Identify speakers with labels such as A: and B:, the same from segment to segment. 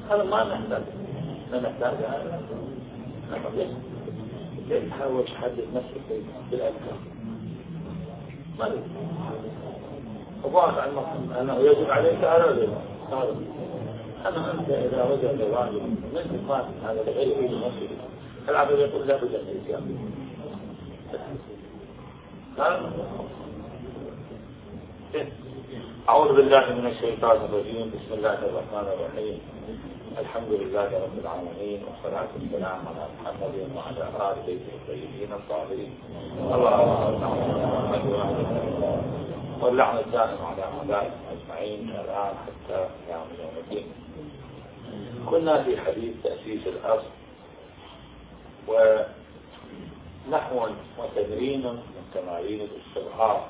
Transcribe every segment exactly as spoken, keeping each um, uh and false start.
A: هذا ما نحتاج، لا نحتاج هذا. ليش؟ ليش تحاول تحدد نفسك بالأذكار؟ ما لي أضاف عن مصر أنه يجب عليك هذا هذا أما أنت إذا وجد واجب من تقاتل هذا لغير يريد نفسه العبد يقول لا بد من الإتيان. أعوذ بالله من الشيطان الرجيم. بسم الله الرحمن الرحيم. الحمد لله رب العالمين، والصلاة والسلام على محمد وعلى آل بيته الطيبين الطاهرين. اللهم صل على محمد وعلى آله واللعنة الدائم على أعدائهم أجمعين الآن حتى يوم الدين. كنا في حديث تأسيس الأصل ونحو وتمرين من تمارين الاستظهار،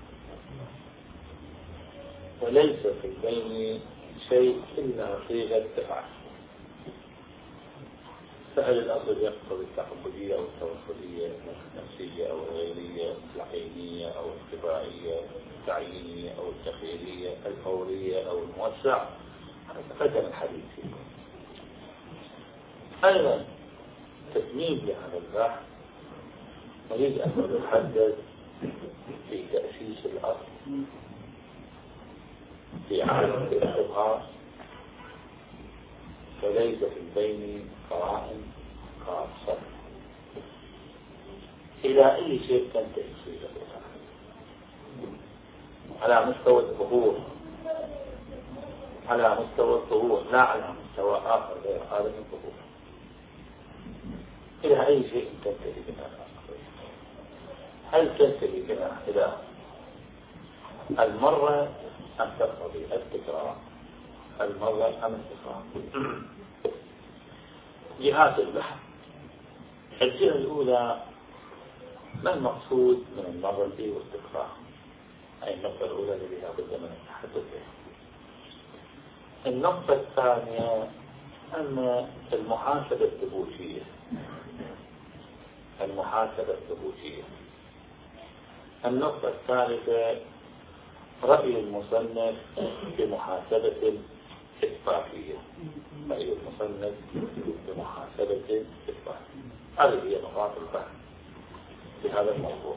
A: وليس في البين شيء إلا صيغة تفعل. فهل الأصل يقتضي التعبدية أو التوصلية أو النفسية أو الغيرية، العينية أو الاتباعية، التعيينية أو التخيلية، الفورية أو الموسع؟ هذا الحديث فيه. أيضا تكميل لهذا البحث نريد أن نتحدث في تأسيس الأصل في عالم الاستظهار، فليس في البين قرائن خاصة. إلى أي شيء تنتهي صيغة على مستوى الظهور، على مستوى الظهور لا على مستوى آخر غير هذا من الظهور. إلى أي شيء تنتهي بنا؟ هل تنتهي بنا إلى المرة أم تقتضي التكرار؟ المرة أم التكرار؟ جهات البحث. الجهة الأولى ما المقصود من المرة والتكرار؟ أي النقطة الأولى التي لا بد من التحدث بها. النقطة الثانية أن المحاسبة الثبوتية، المحاسبة الثبوتية. النقطة الثالثة رأي المصنف بمحاسبة إثباتية، رأي المصنف بمحاسبة إثباتية. هذه هي نقاط البحث في هذا الموضوع.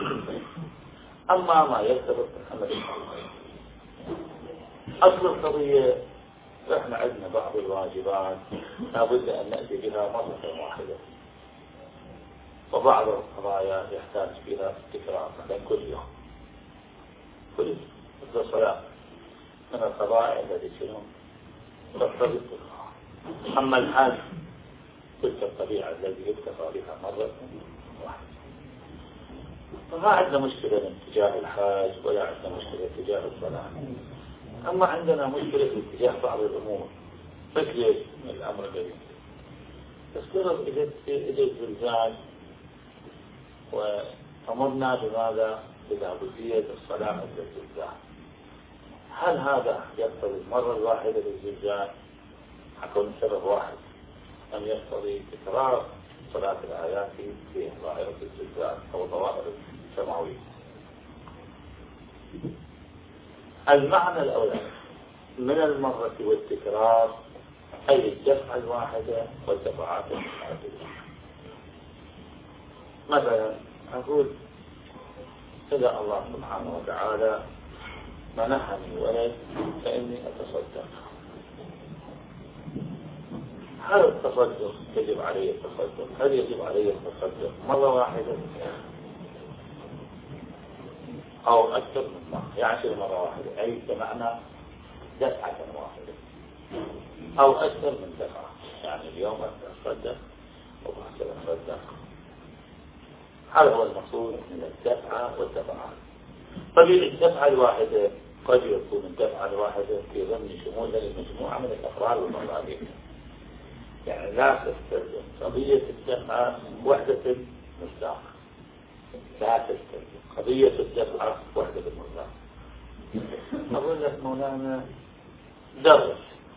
A: أما ما يرتبط بحمد القضية، أصل القضية إحنا عندنا بعض الواجبات لابد أن نأتي بها مرة واحدة، وبعض القضايا يحتاج بها تكرار مثلا كل يوم، كل الصلاة من القضايا التي شنو تقتضي التكرار. أما الحج تلك الطبيعة التي يكتفى بها مرة واحدة. فما عندنا مشكلة من اتجاه الحج ولا عندنا مشكلة اتجاه الصلاة. أما عندنا مشكلة في اتجاه بعض الأمور، مثل الأمر الذي تذكر إذا الزلزال وأمرنا بماذا؟ بلابدية الصلاة عند الزلزال. هل هذا يقتضي المرة الواحدة للزلزال حكون سبب واحد، أم يقتضي تكرار صلاة الآيات في ظاهرة الزلزال أو ظواهر السماوية؟ المعنى الأول من المرة والتكرار أي الدفعة الواحدة والدفعات المتعددة. مثلا أقول إذا الله سبحانه وتعالى منحني ولد فإني أتصدق، هل التصدق يجب علي التصدق؟ هل يجب علي التصدق مرة واحدة أو أكثر من مرة؟ يعني مرة واحدة أي بمعنى دفعة واحدة، أو أكثر من دفعة، يعني اليوم أتصدق وبعد أتصدق. هذا هو المقصود من الدفعة والدفعات. طبيعي الدفعة الواحدة قد يكون الدفعة الواحدة في ضمن شمولها لمجموعة من الأفراد والمصادر، يعني لا تستلزم قضية الدفعة وحدة المصداق، لا تستلزم قضية الدفعة وحدة المصداق. أقول لك مولانا درس،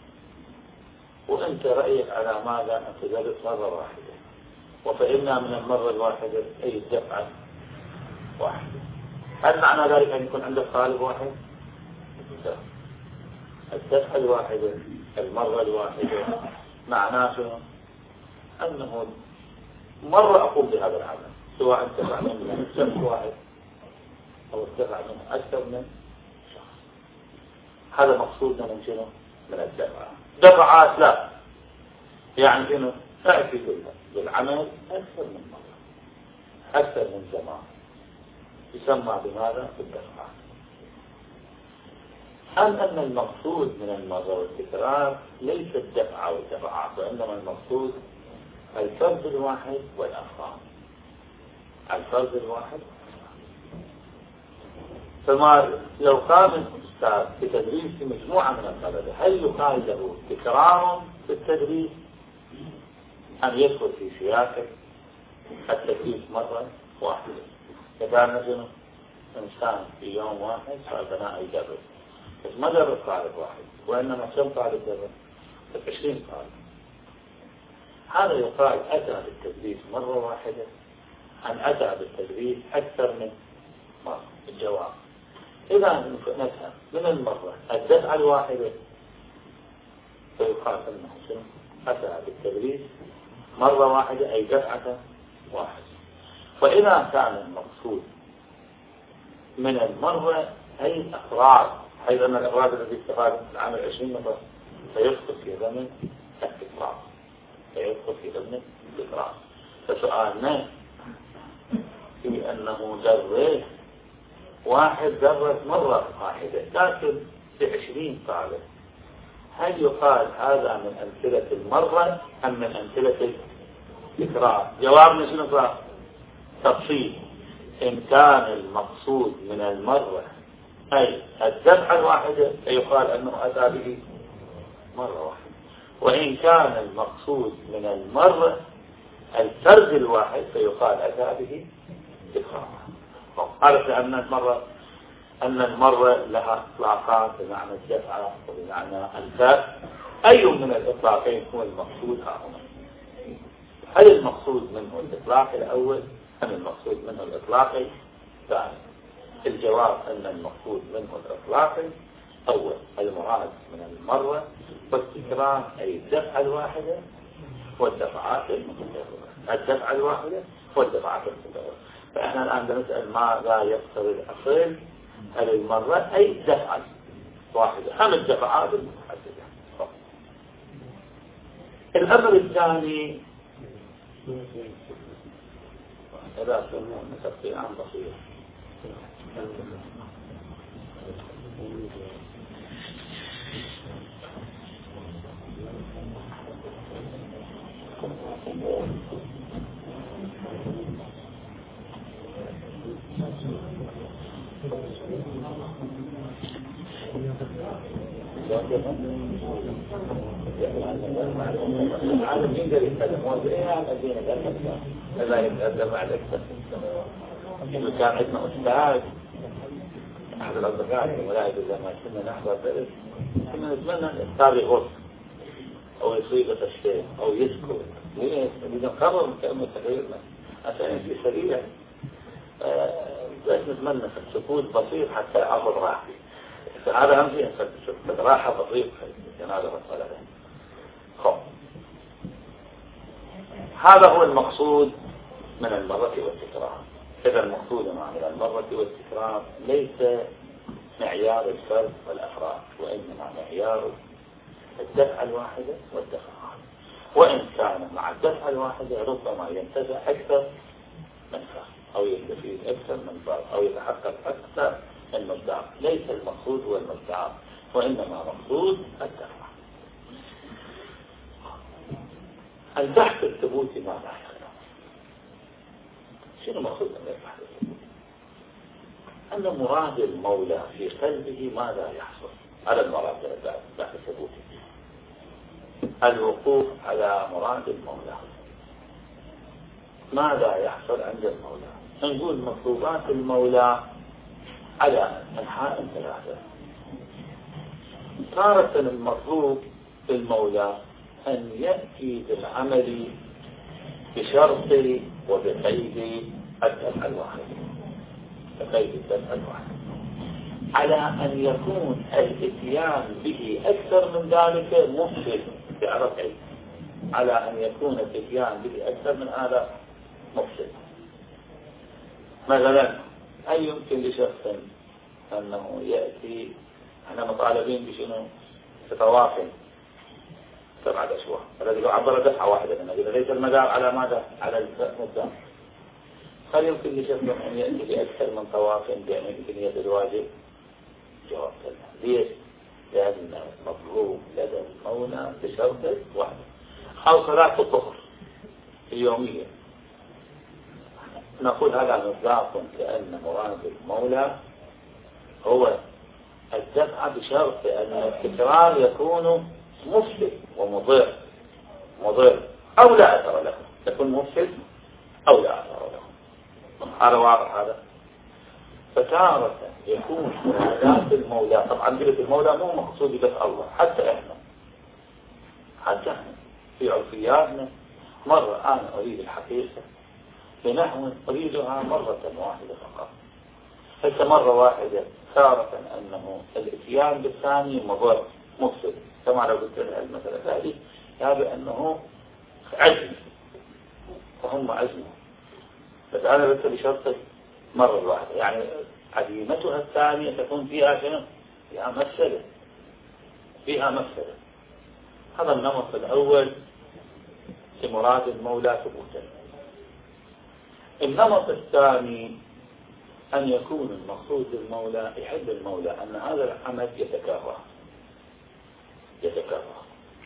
A: وأنت رأيك على ماذا أن تدرس مرة واحدة، وفهمنا من المرة الواحدة أي الدفعة واحدة. هل معنى ذلك أن يكون عندك طالب واحد؟ لا. الدفعة الواحدة المرة الواحدة معناته أنه مرة أقوم بهذا العمل، سواء انتفع منه شخص واحد أو انتفع منه أكثر من شخص. هذا مقصودنا من شنو؟ من الدفعة. دفعات لا، يعني شنو؟ تأتي بالعمل أكثر من مرة، أكثر من زمان، يسمى بماذا؟ بالدفعات. أم أن المقصود من المرة والتكرار ليس الدفعة والدفعات، وإنما المقصود الفرد الواحد والأفراد، الفرد الواحد. فما لو قام الأستاذ بتدريس مجموعة من الطلبة، هل يقال له تكرار في التدريس أم يدخل في سياسة التدريس مرة واحدة؟ إذا مثلا إنسان في يوم واحد صار بناء يدرس، بس ما درس طالب واحد، وإنما كم طالب درس؟ عشرين طالب. هذا يقال أتى بالتدريس مرة واحدة أم أتى بالتدريس أكثر من مرة؟ الجواب إذا نفهم من المرة الدفعة الواحدة فيقال أنه شنو؟ أتى بالتدريس مرة واحدة، أي دفعة واحدة. وإذا كان المقصود من المرة أي الأفراد، حيث أن الأفراد الذي استفاد من العمل عشرين مرة فيدخل في ضمن التكرار، فيدخل في ضمن التكرار. فسؤالنا في أنه درس واحد درس مرة واحدة لكن بعشرين طالب، هل يقال هذا من أمثلة المرة أم من أمثلة التكرار؟ جوابنا شنو صار؟ تفصيل. إن كان المقصود من المرة أي الدفعة الواحدة فيقال أنه أتى به مرة واحدة، وإن كان المقصود من المرة الفرد الواحد فيقال أتى به تكرار. قالت أن المرة أن المرة لها إطلاقات بمعنى الدفعة وبمعنى الفرد، أي من الإطلاقين هو المقصود هنا؟ هل المقصود منه الإطلاق الأول أم المقصود منه الإطلاق الثاني؟ الجواب أن المقصود منه الإطلاق الأول، المراد من المرة والتكرار أي الدفعة الواحدة والدفعات المتكررة، الدفعة الواحدة والدفعات المتكررة. فإحنا الآن بنسأل ماذا يقتضي الأصل؟ هل المرة أي دفعة واحدة أم الدفعات المتحددة؟ الأمر الثاني إذا سمعنا تفصيل عن بصير العالم يقدر يتكلم وزيه عن الدين الأكثر إذا يتقدم على الأكثر. إذا كان عندنا أستاذ أحد الأصدقاء الملاعب إذا ما كنا نحضر درس كنا نتمنى أن الأستاذ يغص أو يصيب الشيء أو يسكت، ليه؟ نقرر كلمة تغييرنا عشان في سريع بس نتمنى سكوت بسيط حتى أخذ راحتي. هذا أهم شيء راحة بسيطة جنازة الصلاة. خب هذا هو المقصود من المرة والتكرار. إذا المقصود من المرة والتكرار ليس معيار الفرد والأفراد، وإنما معيار الدفعة الواحدة والدفعات. وإن كان مع الدفعة الواحدة ربما ينتفع أكثر من فرد أو يستفيد أكثر من فرد أو يتحقق أكثر من مقدار. ليس المقصود هو المقدار، وإنما مقصود الدفعة. البحث الثبوتي ماذا يحصل؟ شنو مقصود من البحث الثبوتي؟ أن مراد المولى في قلبه ماذا يحصل على المراد البحث الثبوتي؟ الوقوف على مراد المولى، ماذا يحصل عند المولى؟ نقول مطلوبات المولى على أنحاء ثلاثة. تارة المطلوب بالمولى أن يأتي بالعمل بشرط وبقيد الدفع الواحد، بقيد الدفع الواحد. على أن يكون الاتيان به أكثر من ذلك مفسد تعرف أي على أن يكون الاتيان به أكثر من هذا مفسد. مثلا هل يمكن لشخص أنه يأتي، احنا مطالبين بشنو؟ بطواف سبعة أشواط الذي يعبر دفعة واحدة منه، ليس المدار على ماذا؟ على المدار. هل يمكن لشخص أن يأتي بأكثر من طواف بأمكانية الواجب؟ جواب لا. ليش؟ لأن مطلوب لدى المولى بشرط واحد، أو صلاة الظهر اليومية. نقول هذا مصداق كأن مراد المولى هو الدفع بشرط أن التكرار يكون مفسد ومضر مضر أو لا أثر له، يكون مفسد أو لا أثر له. هذا واضح هذا. فتارة يكون مرادات المولى، طبعا قلت المولى مو مقصود بس الله، حتى احنا حتى احنا في عرفياتنا مرة أنا أريد الحقيقة بنحو أريدها مرة واحدة فقط، حتى مرة واحدة تارة أنه الاتيان بالثاني مضر مفسد، كما لو قلت لها المثل هذه يا بأنه عزم وهم عزم، بس أنا قلت بشرط مرة واحدة، يعني عزيمتها الثانية تكون فيها شنو؟ فيها مفسدة فيها مفسدة. هذا النمط الأول لمراد المولى ثبوتا. النمط الثاني أن يكون المقصود للمولى يحب المولى أن هذا العمل يتكرر يتكرر.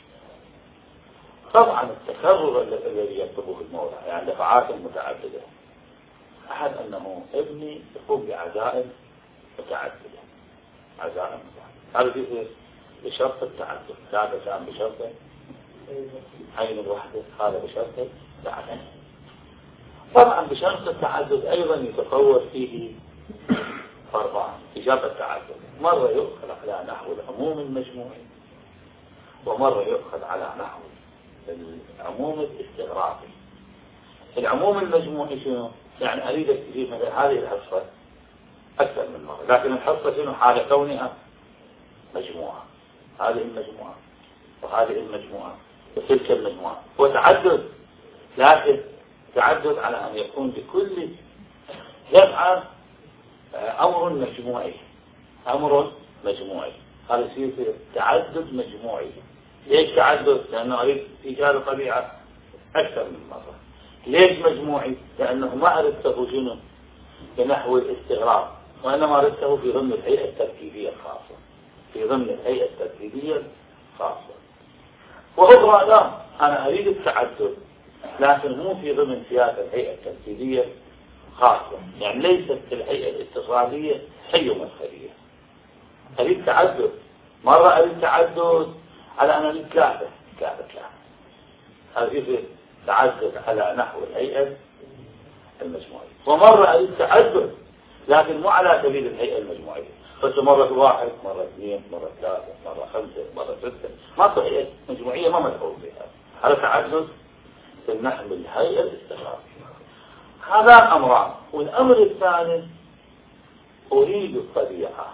A: طبعا التكرر الذي يطلبه المولى يعني دفعات متعددة. أحد أنه ابني يقوم بعزائم متعددة عزائم متعددة، هذا فيه بشرط التعدد، هذا كان بشرط عين الوحدة، هذا بشرط التعدد. طبعا بشرط التعدد أيضا يتطور فيه فرضان بشرط التعدد، مرة يؤخذ على نحو العموم المجموعي ومرة يؤخذ على نحو العموم الاستغراقي. العموم المجموعي شنو؟ يعني أريدك تجيب مثلا هذه الحصة أكثر من مرة، لكن الحصة شنو؟ حال كونها مجموعة، هذه المجموعة وهذه المجموعة وتلك المجموعة، وتعدد، لكن تعدد على أن يكون بكل دفعة أمر مجموعي أمر مجموعي هذا يصير تعدد مجموعي. ليش تعدد؟ لأنه أريد إيجاد طبيعة أكثر من مرة. ليش مجموعي؟ لأنه ما أردته شنو بنحو الاستغراق، وإنما أردته في ضمن الهيئة التركيبية الخاصة في ضمن الهيئة التركيبية الخاصة. وأخرى لا، أنا أريد التعدد لكن مو في ضمن سياسة الهيئة التركيبية خاصة، يعني ليست الهيئة الاتصالية هي مدخلية. أريد تعدد، مرة أريد تعدد على أن أريد ثلاثة ثلاثة ثلاثة، هذا يصير تعدد على نحو الهيئة المجموعية. ومرة أريد تعدد لكن مو على سبيل الهيئة المجموعية، بس مرة واحد مرة اثنين مرة ثلاثة مرة خمسة مرة ستة، ما في هيئة مجموعية ما مدخول فيها، هذا تعدد في نحو الهيئة الاستغراقية. هذا أمران. والأمر الثالث أريد الطبيعة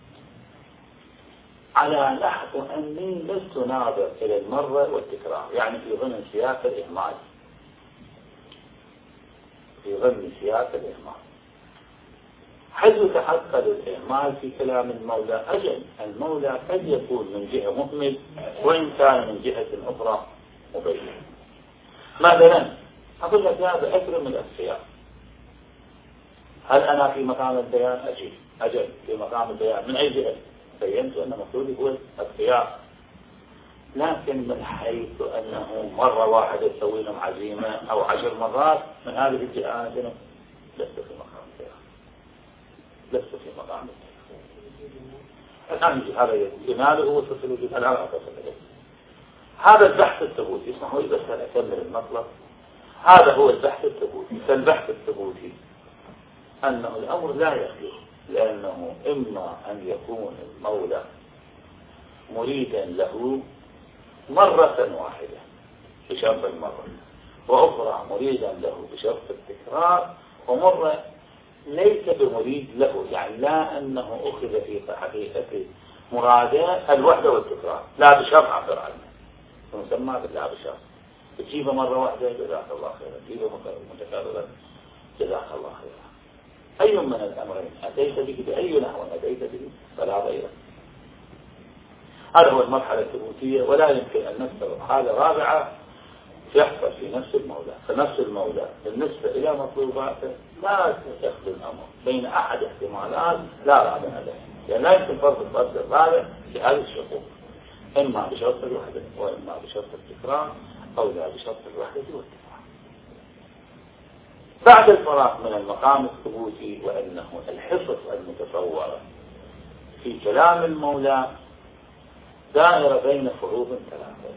A: على نحو أني لست ناظر إلى المرة والتكرار، يعني في ضمن سياسة الإهمال في ضمن سياسة الإهمال حيث يتحقق الإهمال في كلام المولى. أجل المولى قد يكون من جهة مهمل وإن كان من جهة أخرى مبين. مثلا أقول لك هذا أكرم الأسفياء، هل أنا في مقام البيان؟ أجل أجل في مقام البيان. من أي جهة؟ بينت أن مقصودي هو الأسفياء، لكن من حيث أنه مرة واحدة تسوي لهم عزيمة أو عشر مرات من هذه الجهة أنا شنو؟ لست في مقام البيان لست في مقام البيان. الآن هذا جماله وتصل وجود الآن أتصل إليه. هذا البحث الثبوتي، اسمحوا لي بس أنا أكمل المطلب. هذا هو البحث الثبوتي. فالبحث الثبوتي أنه الأمر لا يخلو، لأنه إما أن يكون المولى مريدا له مرة واحدة بشرط المرة، وأخرى مريدا له بشرط التكرار، ومرة ليس بمريد له، يعني لا أنه أخذ في حقيقة مراده الوحدة والتكرار، لا بشرط عبر عنه مسمى بالله بشرط. تجيبه مرة واحدة جزاك الله خيرا، تجيبه متكررا جزاك الله خيرا. أي من الأمرين أتيت به بأي نحو أتيت به فلا غيره. هذا هو المرحلة الثبوتية. ولا يمكن أن نستوى حالة رابعة يحصل في نفس المولى. فنفس المولى بالنسبة إلى مطلوباته لا يخدم الأمر بين أحد احتمالات لا رابع له، يعني لا يمكن فرض الفرد الرابع في هذه الشروط، إما بشرط الوحدة وإما بشرط التكرار أو لا بشرط الوحدة والتكرار. بعد الفراغ من المقام الثبوتي وأنه الحصص المتصورة في كلام المولى دائرة بين فروض ثلاثة،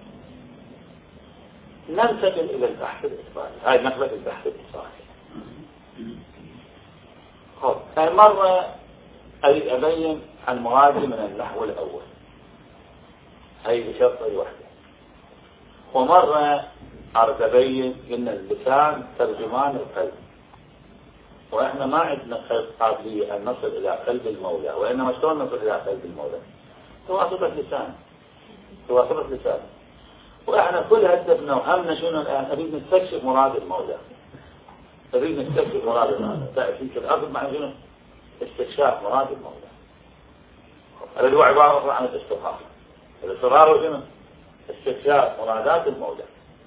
A: ننتقل إلى البحث الإثباتي. هاي نقلة البحث الإثباتي. خب هاي مرة أبين عن مرادي من النحو الأول، هاي بشرط الوحدة. ومرة أريد أبين أن اللسان ترجمان القلب، وإحنا ما عندنا قابلية أن نصل إلى قلب المولى، وإنما شلون نصل إلى قلب المولى؟ تواصلة لسان تواصلة لسان. وإحنا كل هدفنا وهمنا شنو الآن؟ نريد نستكشف مراد المولى، نريد نستكشف مراد المولى. تأتيك الأرض مع شنو؟ استكشاف مراد المولى. هذا هو عبارة عن الاستقرار. الاستقرار هو شنو؟ استكشاف مرادات المولى.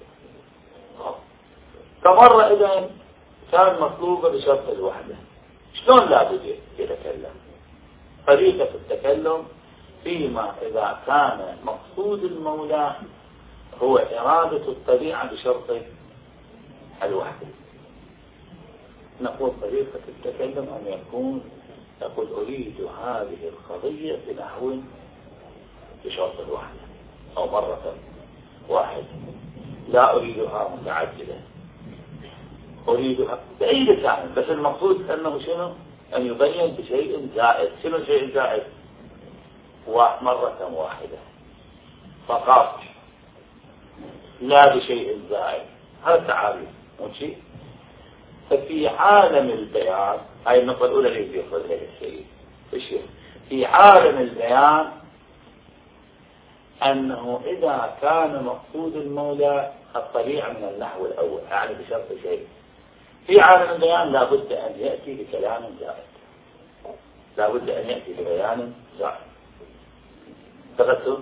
A: فمرة إذا كان مطلوبة بشرط الوحدة، شلون لابد يتكلم؟ طريقة التكلم فيما إذا كان مقصود المولى هو إرادة الطبيعة بشرط الوحدة. نقول طريقة التكلم أن يكون يقول أريد هذه القضية بنحو بشرط الوحدة، أو مرة واحدة، لا أريدها متعددة، أريدها بأي لسان، بس المقصود أنه شنو؟ أن يبين بشيء زائد. شنو شيء زائد؟ مرة واحدة فقط، لا بشيء زائد. هذا التعاريف ماشي. ففي عالم البيان، هاي النقطة الأولى اللي يقول لها السيد الشيخ، في عالم البيان أنه إذا كان مقصود المولى الطبيعة من النحو الأول، يعني بشرط شيء، في عالم البيان لابد أن يأتي بكلام زائد، لابد أن يأتي ببيان زائد. تغسل.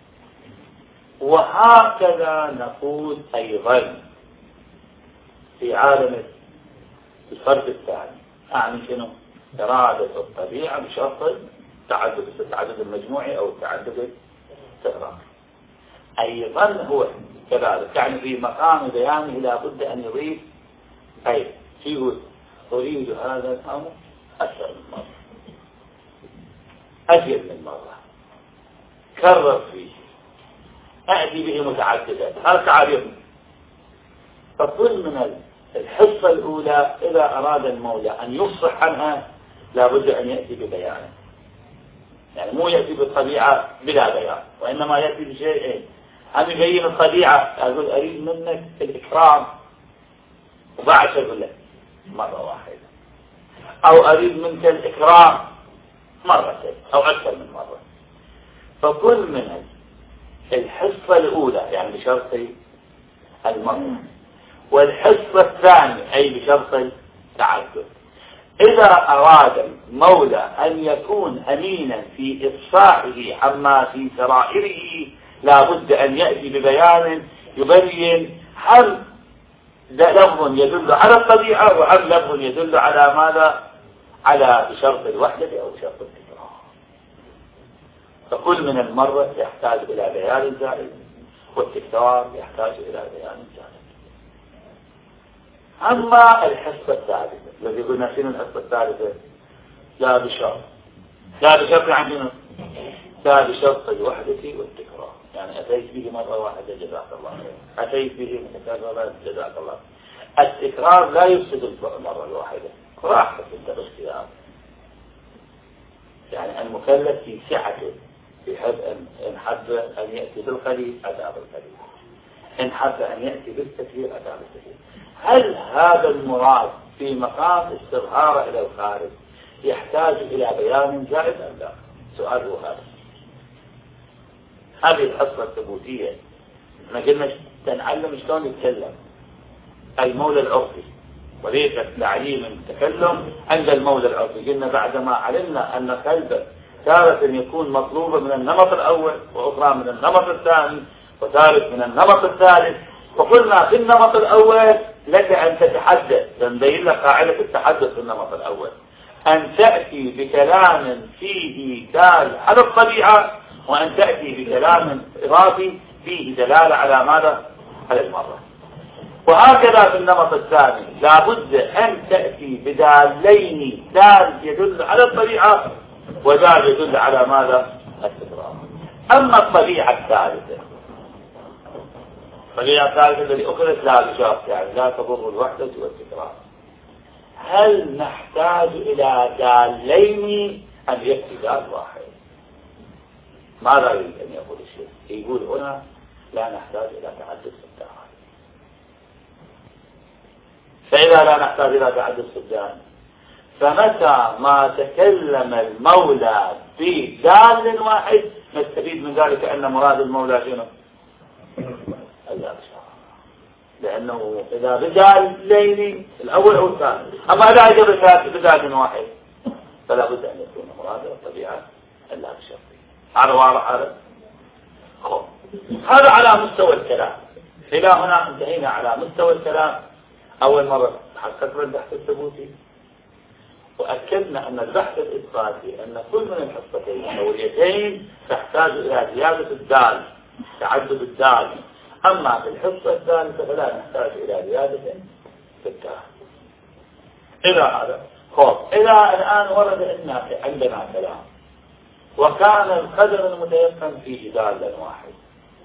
A: وهكذا نقول أيضا في عالم الفرد الثاني، يعني شنو؟ إرادة الطبيعة بشرط التعدد، التعدد المجموعي أو التعدد التكراري. أيضا هو كذلك، يعني في مقام بيانه لابد أن يضيف أي يقول أريد هذا الأمر أكثر من مرة، أجل من مرة، كرر فيه، أأتي به متعددا. هذا تعريف. فكل من الحصة الأولى إذا أراد المولى أن يفصح عنها لابد أن يأتي ببيانه، يعني مو يأتي بالطبيعة بلا بيان، وإنما يأتي بشيء أن يبين الطبيعة. أقول أريد منك الإكرام وبعد أقول لك مرة واحدة، أو أريد منك الإكرام مرتين أو أكثر من مرة. فكل من الحصة الأولى يعني بشرط المرة، والحصة الثانية أي بشرط التعدد. إذا أراد المولى أن يكون أمينا في إفصاحه عما في سرائره لابد أن يأتي ببيان يبين هل لفظ يدل على الطبيعة وهل لفظ يدل على ماذا؟ على بشرط الوحدة أو بشرط التكرار. فكل من المرة يحتاج إلى بيان زائد، والتكرار يحتاج إلى بيان زائد. أما الحصة الثالثة الذي قلنا شنو الحصة الثالثة؟ لا بشرط، لا بشرط عندنا، لا بشرط الوحدة والتكرار. يعني أتيت به مرة واحدة جزاك الله خير، أتيت به متكررا جزاك الله خير. التكرار لا يفسد المرة الواحدة، راحة انت باختيار. يعني المكلف في سعته، يحب أن حب أن يأتي بالقليل أتى بالقليل، إن حب أن يأتي بالكثير أتى بالكثير. هل هذا المراد في مقام استظهاره إلى الخارج يحتاج إلى بيان زائد أم لا؟ سؤال هو هذا. هذه الحصة الثبوتية احنا قلنا تنعلم شلون يتكلم المولى العرفي وليس تعليم التكلم عند المولى العرفي. قلنا بعدما علمنا أن كلبا تارة يكون مطلوبا من النمط الأول وأخرى من النمط الثاني وثالث من النمط الثالث، فقلنا في النمط الأول لك أن تتحدث، نبين لك قاعدة التحدث في النمط الأول أن تأتي بكلام فيه دال على الطبيعة، وأن تأتي بكلام إضافي فيه دلالة على ماذا؟ على المرة. وهكذا في النمط الثاني لابد أن تأتي بدالين، دال يدل على الطبيعة ودال يدل على ماذا؟ التكرار. أما الطبيعة الثالثة، الطبيعة الثالثة التي أخذت لا بشرط يعني لا تضر الوحدة والتكرار، هل نحتاج إلى دالين أم يكفي دال واحد؟ ماذا يريد أن يقول الشيخ؟ يقول هنا لا نحتاج إلى تعدد الدال. فإذا لا نحتاج إلى تعدد الدال فمتى ما تكلم المولى بدال واحد نستفيد من ذلك أن مراد المولى شنو؟ الأبشار، لأنه إذا بدال ليلي الأول أو الثاني، أما إذا أجب بدال واحد فلا بد أن يكون مراد الطبيعة الأبشار. هذا واضح هذا؟ هذا على مستوى الكلام. إلى هنا انتهينا على مستوى الكلام. أول مرة حققنا البحث الثبوتي وأكدنا أن البحث الإثباتي أن كل من الحصتين الأوليتين تحتاج إلى زيادة الدال، تعدد الدال. أما في الحصة الثالثة فلا نحتاج إلى زيادة في الدال. إلى هذا خوف. إلى الآن ورد أن عندنا كلام وكان القدر المتيقن فيه دال واحد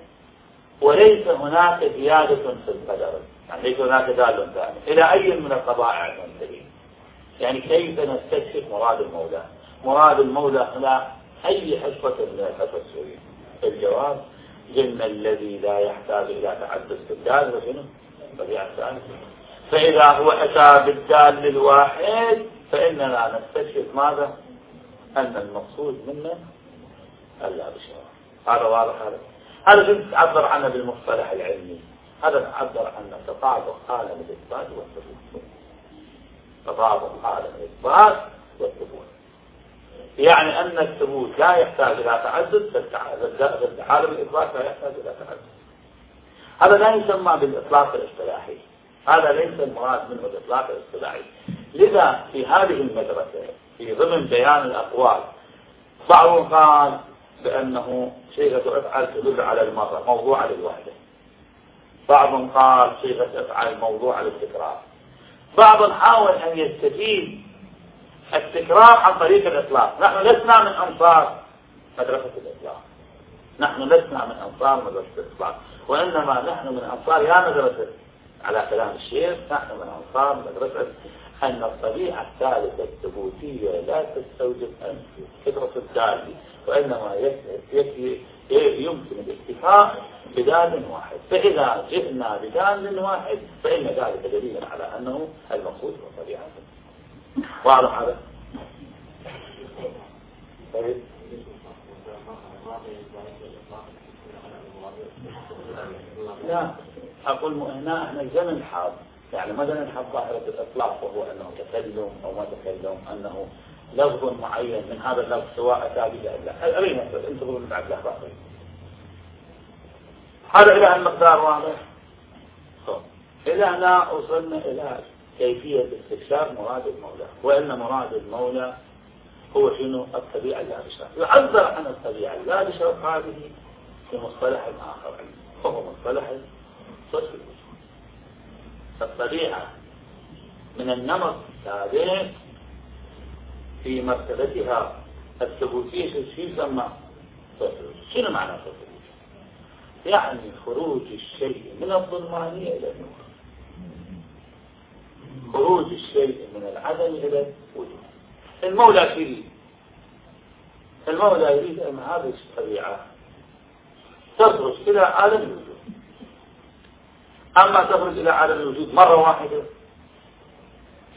A: وليس هناك زيادة في القدر، يعني ليس هناك دال ثاني. إلى أي من القضايا ننتهي؟ يعني كيف نستكشف مراد المولى؟ مراد المولى هنا أي حصة من الحصص؟ الجواب جن الذي لا يحتاج إلى تعدد الدال وشنو؟ الطبيعة الثانية. فإذا هو أتى بالدال للواحد فإننا نستكشف ماذا؟ أن المقصود منه الأبشار. هذا واضح. هذا هذا كنت تعبر عنه بالمصطلح العلمي، هذا نعبر عنه تطابق عالم الإثبات والثبوت. تطابق عالم الإثبات والثبوت يعني أن الثبوت لا يحتاج إلى تعدد، عالم الإثبات لا يحتاج إلى تعدد. هذا لا يسمى بالإطلاق الاصطلاحي، هذا ليس المراد منه الإطلاق الاصطلاحي. لذا في هذه المدرسة في ضمن بيان الأقوال بعضهم قال بأنه صيغة أفعل تدل على المرة موضوع للوحدة، بعضهم قال صيغة أفعل موضوع للتكرار، بعضهم حاول أن يستفيد التكرار عن طريق الإطلاق. نحن لسنا من أنصار مدرسة الإطلاق، نحن لسنا من أنصار مدرسة الإطلاق، وإنما نحن من أنصار يا مدرسة على كلام الشيخ، نحن من أنصار مدرسة أن الطبيعة الثالثة الثبوتية لا تستوجب أن كثرة الدال، وإنما يكفي يمكن الاكتفاء بدال واحد. فإذا جئنا بدال واحد فإن ذلك دليل على أنه المقصود هو الطبيعة. واضح هذا؟ لا أقول هنا احنا الزمن الحاضر، يعني ماذا نلحظ ظاهرة الإطلاق وهو أنه تكلم أو ما تكلم، أنه لفظ معين من هذا اللفظ سواء أتى به أو لا. أريد أن انتظروا من بعد لحظة. هذا إلى المقدار واضح. إلى هنا وصلنا إلى كيفية استكشاف مراد المولى، وإن مراد المولى هو شنو؟ الطبيعة لا بشرط. يعبر عن الطبيعة لا بشرط هذه في مصطلح آخر وهو مصطلح صدق. الطبيعة من النمط السابق في مرتبتها الثبوتية شو يسمى؟ شنو معنى الثبوت؟ يعني خروج الشيء من الظلمانية إلى النور، خروج الشيء من العدم إلى الوجود. المولى يريد المولى يريد أن هذه الطبيعة تخرج إلى عالم الوجود. أما تخرج إلى عالم الوجود مرة واحدة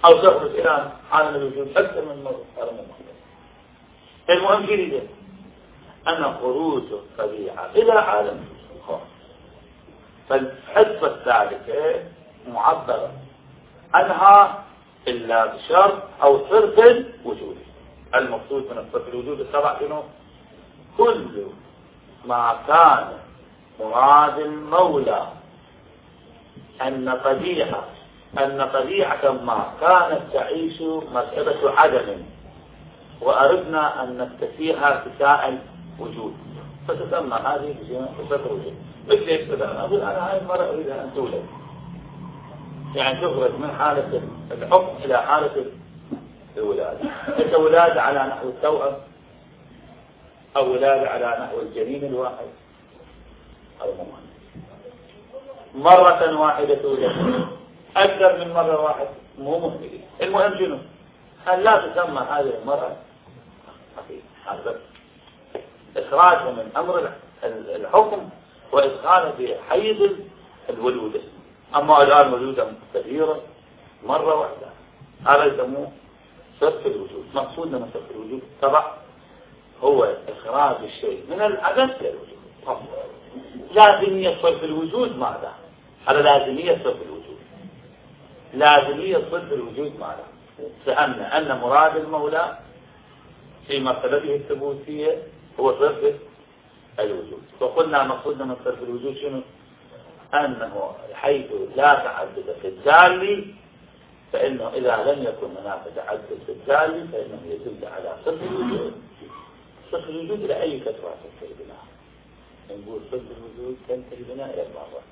A: أو تخرج إلى عالم الوجود أكثر من مرة. هذا مو المهم جدا أن خروج الطبيعة إلى عالم الوجود فالحصة الثالثة معبرة عنها إلا بشرط أو صرف الوجود. المقصود من صرف الوجود السبع شنو؟ كل ما كان مراد المولى أن طبيعة أن طبيعة ما كانت تعيش مرتبة عدم وأردنا أن نكتفيها بسائل وجود فتسمى هذه بصفة الوجود. مثل يكتب أنا أقول أنا هاي المرة أريد أن تولد، يعني تخرج من حالة الحكم إلى حالة الولادة. إذا ولادة على نحو التوأم أو ولادة على نحو الجنين الواحد أو ممكن مرة واحدة تولد أكثر من مرة واحدة مو مهم. المهم شنو؟ أن لا تسمى هذه المرأة حقيقة إخراجها من أمر الحكم وإدخالها في حيز الولودة. أما الآن ولودة كثيرة مرة واحدة هذا يسموه صرف الوجود. مقصودنا من صرف الوجود طبعا هو إخراج الشيء من العدم إلى الوجود. لازمية صرف الوجود ماذا؟ هذا لازمية صرف الوجود. لازمية صرف الوجود ماذا؟ فهمنا أن مراد المولى في مرتبته الثبوتية هو صرف الوجود. وقلنا مقصودنا من صرف الوجود شنو؟ أنه حيث لا تعدد في الدال فإنه إذا لم يكن هناك تعدد في الدال فإنه يدل على صرف الوجود. صرف الوجود إلى أي كثرة تنتهي بناء؟ نقول صرف الوجود تنتهي بناء إلى المرة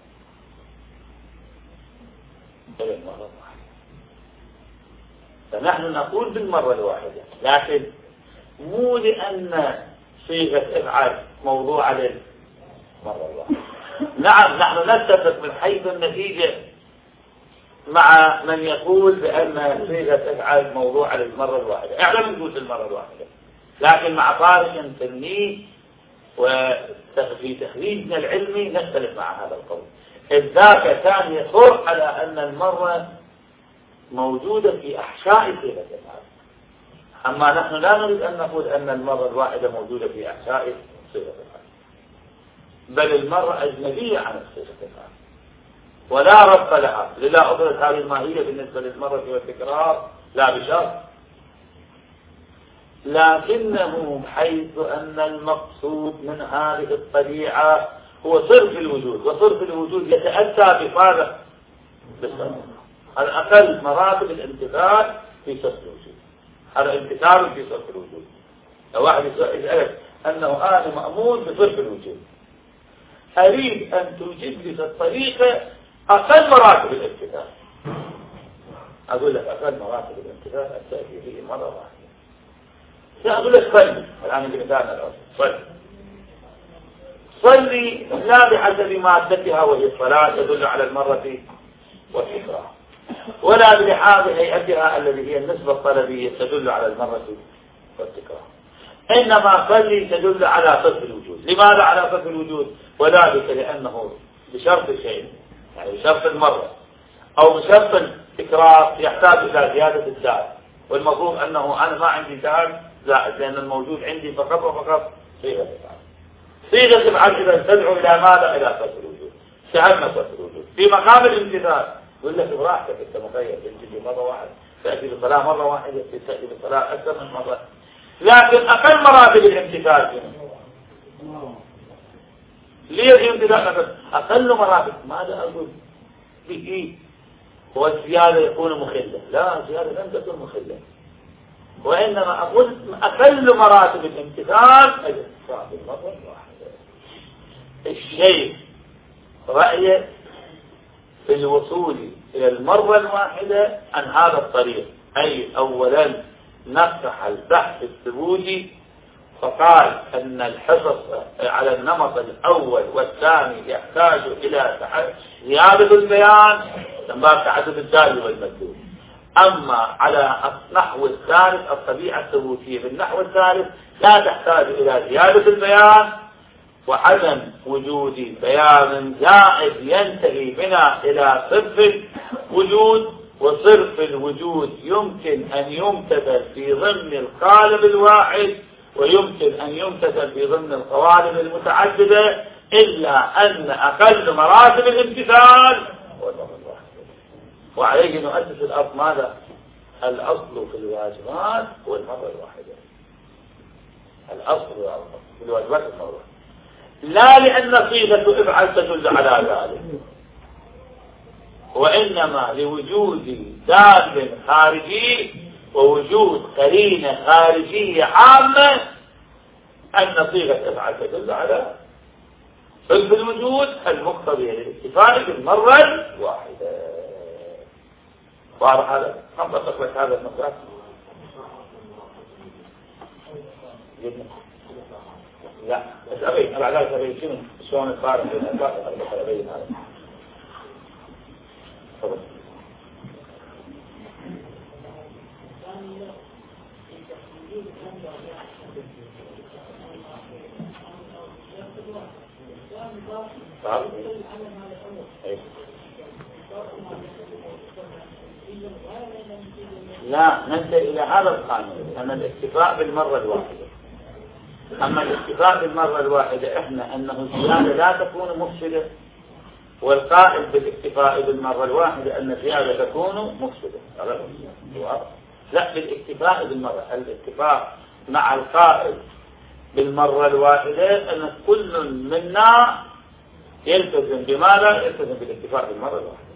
A: إلى المرة الواحدة. فنحن نقول بالمرة الواحدة، لكن مو لأن صيغة افعل موضوع للمرة الواحدة. نعم نحن نتفق من حيث النتيجة مع من يقول بأن صيغة افعل موضوع للمرة الواحدة. اعلم نقول المرة الواحدة، لكن مع فارق فني وفي تخريجنا العلمي نختلف مع هذا القول. إذ ذاك كان يصر على أن المرة موجودة في أحشاء صيغة افعل، أما نحن لا نريد أن نقول أن المرة الواحدة موجودة في أحشاء صيغة افعل، بل المرة أجنبية عن صيغة افعل ولا ربط لها. للا أضرت هذه الماهية بالنسبة للمرة والتكرار لا بشرط، لكنه حيث أن المقصود من هذه الطبيعة هو صرف الوجود، وصرف الوجود يتأتى بفارق بالصرف. هذا أقل مراتب الامتثال في صرف الوجود، هذا امتثال في صرف الوجود. لو واحد يسألك أنه أنا مأمون بصرف الوجود، أريد أن توجد لي في الطريقة أقل مراتب الامتثال. أقول لك أقل مراتب الامتثال أتأتي فيه مرة واحدة. سأقول لك صلي الآن بمثالنا الأول صلي صلي لا بحسب مادتها وهي الصلاة تدل على المرة والتكرار، ولا بلحاظ هيئتها الذي هي النسبة الطلبية تدل على المرة والتكرار، إنما صلي تدل على صرف الوجود. لماذا على صرف الوجود؟ وذلك لأنه بشرط شيء، يعني بشرط المرة أو بشرط التكرار يحتاج إلى زيادة الدال، والمفروض أنه أنا ما عندي دال زائد، لأن الموجود عندي فقط وفقط صيغة افعال. صيغة افعال إذا تدعو إلى ماذا؟ إلى صرف الوجود. سهلنا صرف الوجود في مقام الامتثال. يقول لك براحتك أنت مخير تجي مرة واحدة، تأتي بصلاة مرة واحدة، تأتي بصلاة أكثر من مرة، لكن أقل مراتب الامتثال ليه الامتثال أقل مراتب؟ ماذا أقول به؟ والزيادة يكون مخلة؟ لا، الزيادة لم تكن مخلة، وإنما أقول أقل مراتب الامتثال الإنفاق المرة الواحدة. الشيء رأيه في الوصول إلى المرة الواحدة عن هذا الطريق، أي أولا نفتح البحث الثبوتي فقال أن الحصص على النمط الأول والثاني يحتاج إلى زيادة البيان لما تعدد الدال والمدلول. أما على النحو الثالث الطبيعة الثبوتية بالنحو الثالث لا تحتاج إلى زيادة البيان وعدم وجود بيان زائد ينتهي بنا إلى صرف الوجود، وصرف الوجود يمكن أن يمتثل في ضمن القالب الواحد ويمكن أن يمتثل في ضمن القوالب المتعددة، إلا أن أقل مراتب الامتثال هو المرة الواحدة. وعليه نؤسس الأصل ماذا؟ الأصل في الواجبات هو المرة الواحدة. الأصل في الواجبات المرة الواحدة، لا لأن صيغة افعل تدل على ذلك، وإنما لوجود دال خارجي ووجود قرينة خارجية عامة أن صيغة افعل تدل على حلف الوجود المقتضي للاكتفاء بالمرة الواحدة. واضح هذا؟ نطبق لك هذا المقدار. لا بس أبين أنا علاج أبين شنو شلون الفارق بين الأسباب أنا أبين هذا. تفضل. صار. لا ننتهي إلى هذا القانون أن الاكتفاء بالمرة الواحدة. أما الاكتفاء بالمرة الواحدة إحنا أنه الزيادة لا تكون مفسدة، والقائل بالاكتفاء بالمرة الواحدة أن الزيادة تكون مفسدة. لا، بالاكتفاء بالمرة، الاكتفاء مع القائل بالمرة الواحدة أن كل منا يلتزم بماذا؟ يلتزم بالاكتفاء بالمرة الواحدة.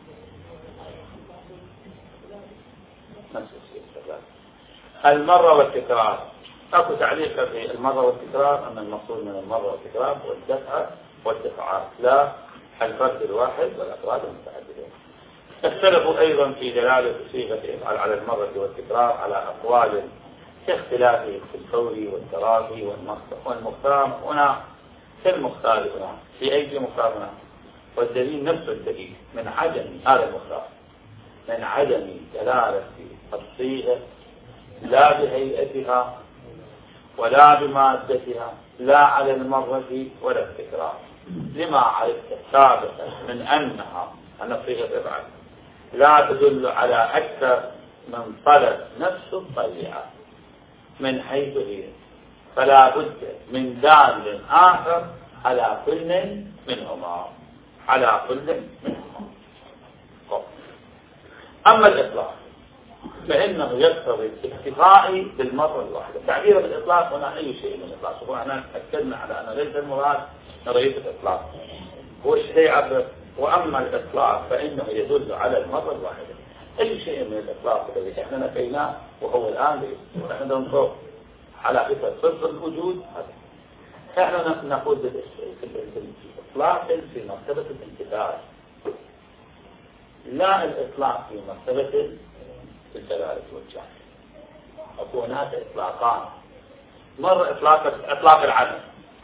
A: المرة والتكرار، أكو تعليق في المرة والتكرار أن المقصود من المرة والتكرار والدفع والتفعال، لا الفرد الواحد والأفراد المتعددين. اختلفوا أيضا في دلالة صيغة افعل على المرة والتكرار على أقوال كاختلافهم في الفوري والتراخي والمختار. هنا في المختار هنا في أي مختار هنا، والدليل نفس الدليل من عدم هذا المختار، من عدم دلالة الصيغة لا بهيئتها ولا بمادتها، لا على المرة ولا التكرار، لما عرفت سابقا من أنها أن صيغة افعل لا تدل على أكثر من طلب نفس الطبيعة من حيث هي، فلا بد من دال آخر على كل منهما على كل منهما. أما الإطلاق فإنه يقتضي الاكتفاء بالمرة الواحدة. تعبير بالإطلاق هنا أي شيء من الإطلاق، شوفوا احنا أكدنا على أن ليس المراد نظرية الإطلاق، هو الشيء يعبر. وأما الإطلاق فإنه يدل على المرة الواحدة. أي شيء من الإطلاق الذي احنا نفيناه وهو الآن نحن ننظر على حسب صفر الوجود، احنا نقول بالإطلاق في مرتبة الانتفاع، لا الإطلاق في مرتبة الدلالة والجهل. أكو هناك إطلاقان، مرة إطلاق إطلاق العدم،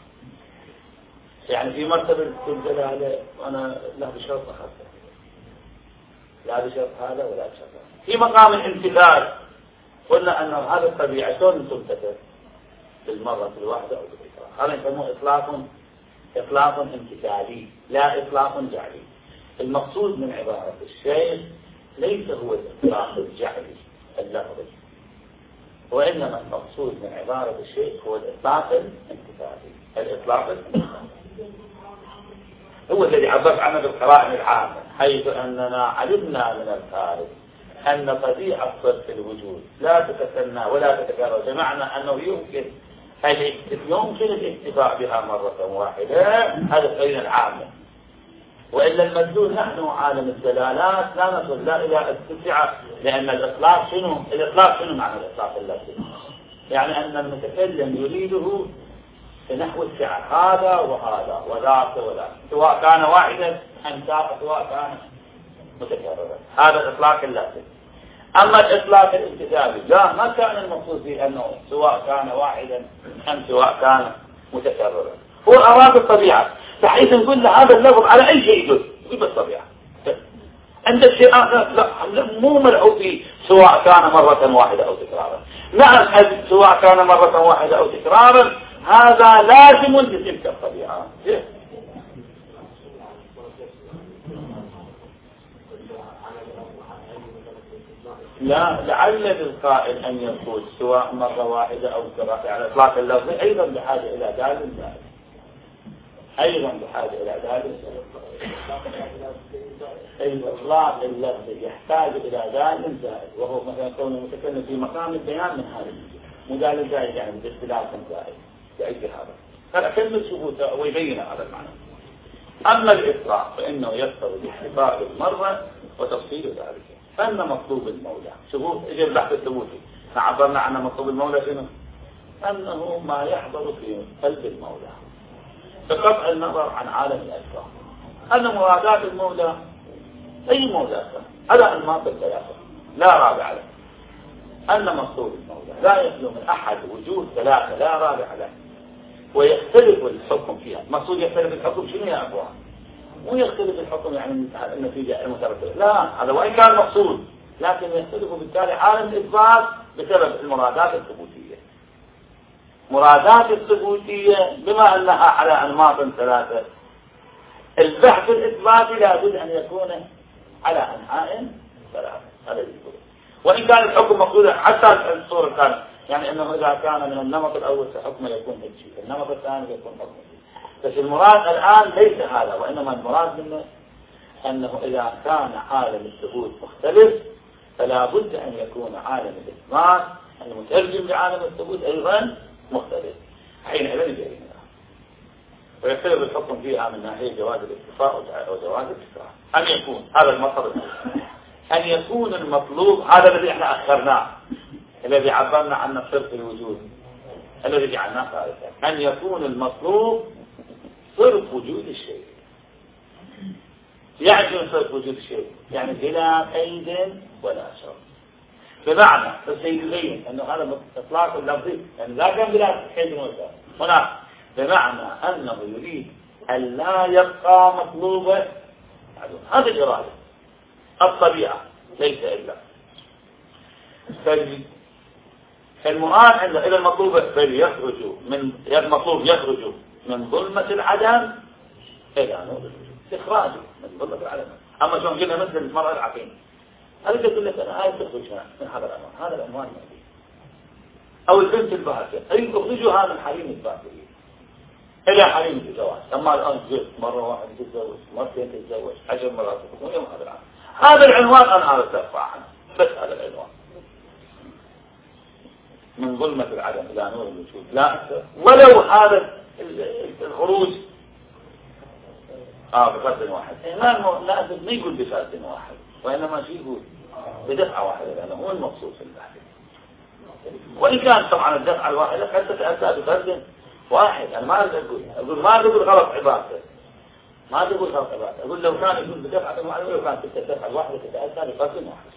A: يعني في مرتبة الدلالة أنا لا بشرط أخذها، لا بشرط هذا ولا بشرط هذا. في مقام الامتثال قلنا أن هذا الطبيعة شلون تمتثل بالمرة الواحدة أو بالتكرار، هذا يسموه إطلاق إطلاق امتثالي لا إطلاق جعلي. المقصود من عبارة الشيخ ليس هو الإطلاق الجعلي اللفظي، وإنما المقصود من عبارة الشيخ هو الإطلاق الامتثالي. الإطلاق الامتثالي هو الذي عبر عنه بالقرائن العامة، حيث أننا علمنا من الخارج أن طبيعة صرف الوجود لا تتثنى ولا تتكرر، بمعنى أنه يمكن يمكن الاكتفاء بها مرة واحدة، هذا القرينة العامة. وإلا المدلول نحن عالم الدلالات لا نصل لا إلى التسعة، لأن الإطلاق شنو؟ الإطلاق شنو معنى الإطلاق اللفظي؟ يعني أن المتكلم يريده في نحو السعة، هذا وهذا وذاك وذاك، سواء كان واحدا أم سواء كان متكررا، هذا الإطلاق اللفظي. أما الإطلاق الانتسابي لا، ما كان المقصود فيه أنه سواء كان واحدا أم سواء كان متكررا، هو أراد الطبيعة، بحيث نقول هذا اللفظ على أي شيء يدل، يجيب الطبيعة. عندك شيء آخر لا، مو ملعوب فيه سواء كان مرة واحدة أو تكرارا. نعم سواء كان مرة واحدة أو تكرارا هذا لازم لتلك الطبيعة. لا لعل للقائل أن يقول سواء مرة واحدة أو قراءة على إطلاق اللفظ أيضا بحاجة إلى دال زائد، أيضا بحاجة إلى دال زائد. إطلاق اللفظ يحتاج إلى دال زائد، وهو مثلا كون المتكلم في مقام البيان من هذا مو دال زائد يعني باختلاف زائد بأي هذا هذا كلمة ثبوته ويبين هذا المعنى. أما الإطلاق فإنه يقتضي احتفاظ المرة وتفصيل ذلك. فأن مطلوب المولى شوفوا إجا البحث الثبوتي عبرنا عن مطلوب المولى شنو؟ أنه ما يحضر في قلب المولى بقطع النظر عن عالم الأشخاص، أن مرادات المولى أي مولى على أنماط الثلاثة لا رابع له، أن مطلوب المولى لا يخلو من أحد وجود ثلاثة لا رابع له، ويختلف الحكم فيها. مقصود يختلف الحكم شنو يا أخوان؟ مو يختلف الحكم يعني النتيجة المترتبة، لا هذا وإن كان مقصود لكن يختلف بالتالي عالم الإثبات بسبب المرادات الثبوتية. مرادات الثبوتية بما أنها على أنماط ثلاثة، البحث الإثباتي لابد أن يكون على أنحاء ثلاثة. هذا يقول وإن كان الحكم مقصودا حتى الصورة كان يعني أنه إذا كان من النمط الأول فحكمه يكون هجي، النمط الثاني يكون حكمه. بس المراد الآن ليس هذا، وإنما المراد منه أنه إذا كان عالم الثبوت مختلف فلا بد أن يكون عالم الإثبات المترجم لعالم الثبوت أيضا مختلف. حينئذ يجري ويختلف الحكم فيها من ناحية جواز الاكتفاء وجواز الاكتفاء. أن يكون هذا المطلب، أن يكون المطلوب هذا الذي احنا أخرناه، الذي عبرنا عنه صرف الوجود، الذي جعلناه ثالثا، أن يكون المطلوب صرف وجود الشيء. يعني صرف وجود الشيء يعني بلا قيد ولا شرط، بمعنى سيبين أنه هذا إطلاق اللفظي يعني لا كان بلا قيد ولا شرط، هنا بمعنى أنه يريد أن لا يبقى مطلوبا. هذه الإرادة الطبيعة ليس إلا فالمراد عند إلى المطلوب فليخرج من المطلوب يخرج من ظلمة العدم إلى نور الوجود، إخراجه من ظلمة العدم. أما شلون قلنا مثل المرأة العقيم هذا يقول لك أنا هاي تخرجها من هذا الأمر، هذا الأموال مالي. أو البنت الباكر أي تخرجها من حريم الباكرين إلى حريم الزواج. أما الآن جئت مرة واحدة تتزوج مرتين تتزوج عشر مرات تكون يوم هذا العام، هذا العنوان أنا هذا ترفع عنه، بس هذا العنوان من ظلمة العدم إلى نور الوجود لا أكثر. ولو هذا الخروج آه بفرد واحد ما لازم ما يقول بفرد واحد، وإنما شيء يقول بدفعة واحدة لأنه هو المقصود في البحث. وإن كان طبعا الدفعة الواحدة قد تتأتى بفرد واحد. أنا ما أقول أقول ما أقول غلط عبادة، ما أقول غلط عبادة، أقول لو كان يقول بدفعة واحدة ولو كانت الدفعة الواحدة تتأتى بفرد واحد.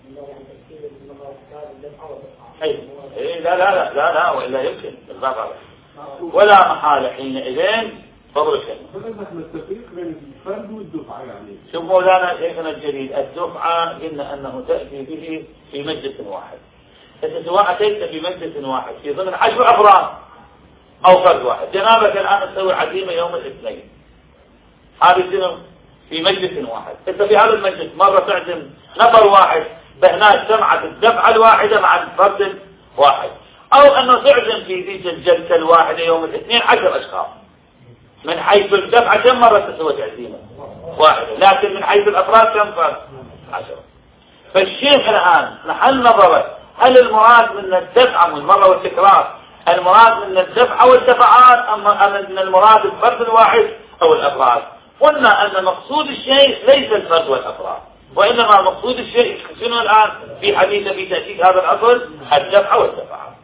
A: أي لا لا لا لا لا وإلا يمكن بالضبط ولا محالة حينئذ فضل الكلمة.
B: فلازم نتفق بين الفرد والدفعة يعني.
A: شوف مولانا شيخنا الجليل الدفعة قلنا أنه تأتي به في مجلس واحد، سواء أتيت في مجلس واحد في ضمن عشر أفراد أو فرد واحد. جنابك الآن تسوي عزيمة يوم الاثنين، هذه سنة في مجلس واحد. أنت في هذا المجلس مرة تعزم نفر واحد بهنا اجتمعت الدفعة الواحدة مع الفرد واحد، أو أنه تعزم في ذيك الجلسة الواحدة يوم الاثنين عشر أشخاص. من حيث الدفعة كم مرة تسوي عزيمة واحدة، لكن من حيث الأفراد كم فرد؟ عشرة. فالشيخ الآن محل نظره هل المراد من الدفعة من المرة والتكرار المراد من الدفعة والدفعات أم من المراد الفرد الواحد أو الأفراد؟ قلنا أن مقصود الشيء ليس الفرد والأفراد، وإنما مقصود الشيء شنو الآن في حديث في تأكيد هذا الأصل الدفعة والدفعات.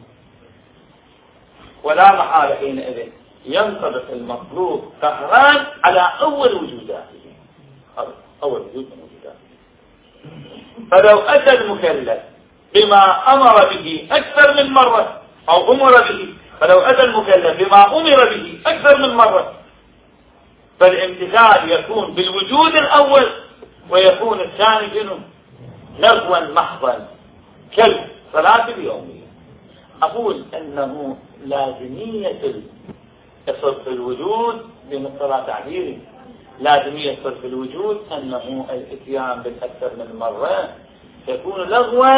A: ولا محالة حينئذ ينطبق المطلوب قهران على أول وجوداته، أول وجود من وجوداته. فلو أتى المكلف بما أمر به أكثر من مرة أو أمر به، فلو أتى المكلف بما أمر به أكثر من مرة فالامتثال يكون بالوجود الأول ويكون الثاني جنوب لغوا محضا كالصلاة اليومية. أقول أنه لازمية صرف الوجود بمقتضى تعبيري، لازمية صرف الوجود أنه الاتيان بالأكثر من مرة يكون لغوا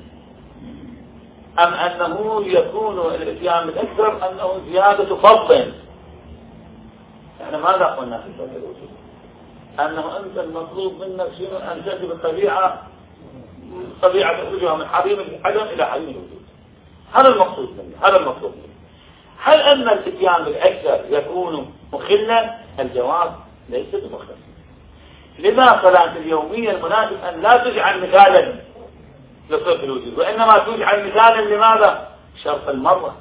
A: أم أنه يكون الإتيان بالأكثر أنه زيادة فضل؟ احنا ماذا قلنا في الفضل الوجود؟ أنه أنت المطلوب منك شنو؟ أن تأتي بالطبيعة، طبيعة تخرجها من حريم العدم إلى حريم الوجود. هذا المقصود منه، هذا المطلوب منه. هل أن الإتيان بالأكثر يكون مخلا؟ الجواب ليس بمخل. لذا صلاة اليومية المناسب أن لا تجعل مثالا لصرف الوجود، وإنما تجعل مثالا لماذا؟ شرط المرة.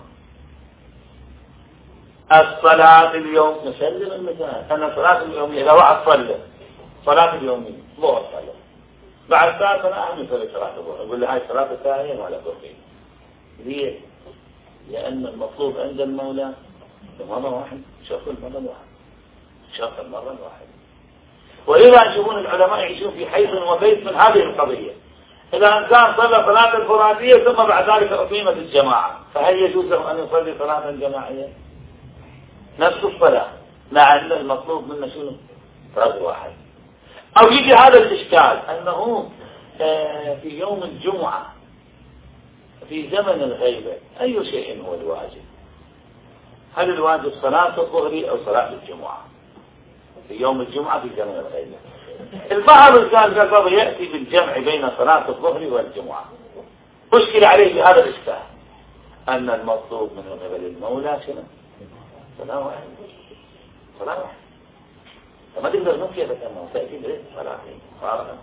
A: الصلاة اليوم نسلم المثال أن الصلاة اليومية إذا واحد صلى صلاة اليومية ظهر صلى بعد ساعة أنا أعمل صلاة الظهر، أقول له هاي صلاة الثانية ولا ظهرين. ليه؟ لأن المطلوب عند المولى مرة واحد، شرط المرة واحد، شرط المرة واحد. وإذا يشوفون العلماء يعيشون في حيث وبيت من هذه القضية. إذا إنسان صلى صلاة الفرادية ثم بعد ذلك أقيمت الجماعة، فهل يجوز له أن يصلي صلاة جماعية؟ نفس الصلاة مع أن المطلوب منه شنو؟ رجل واحد. أو يجي هذا الإشكال أنه في يوم الجمعة في زمن الغيبة أي شيء هو الواجب؟ هل الواجب صلاة الظهر أو صلاة الجمعة؟ في يوم الجمعة في زمن الغيبة البعض قال يأتي بالجمع بين صلاة الظهر والجمعة. مشكلة عليه بهذا الإشكال أن المطلوب من قبل المولى شنو؟ صلاة واحدة، صلاة واحدة. فما تقدر نفيها بس أنه تأتي بإيه؟ صلاة واحدة.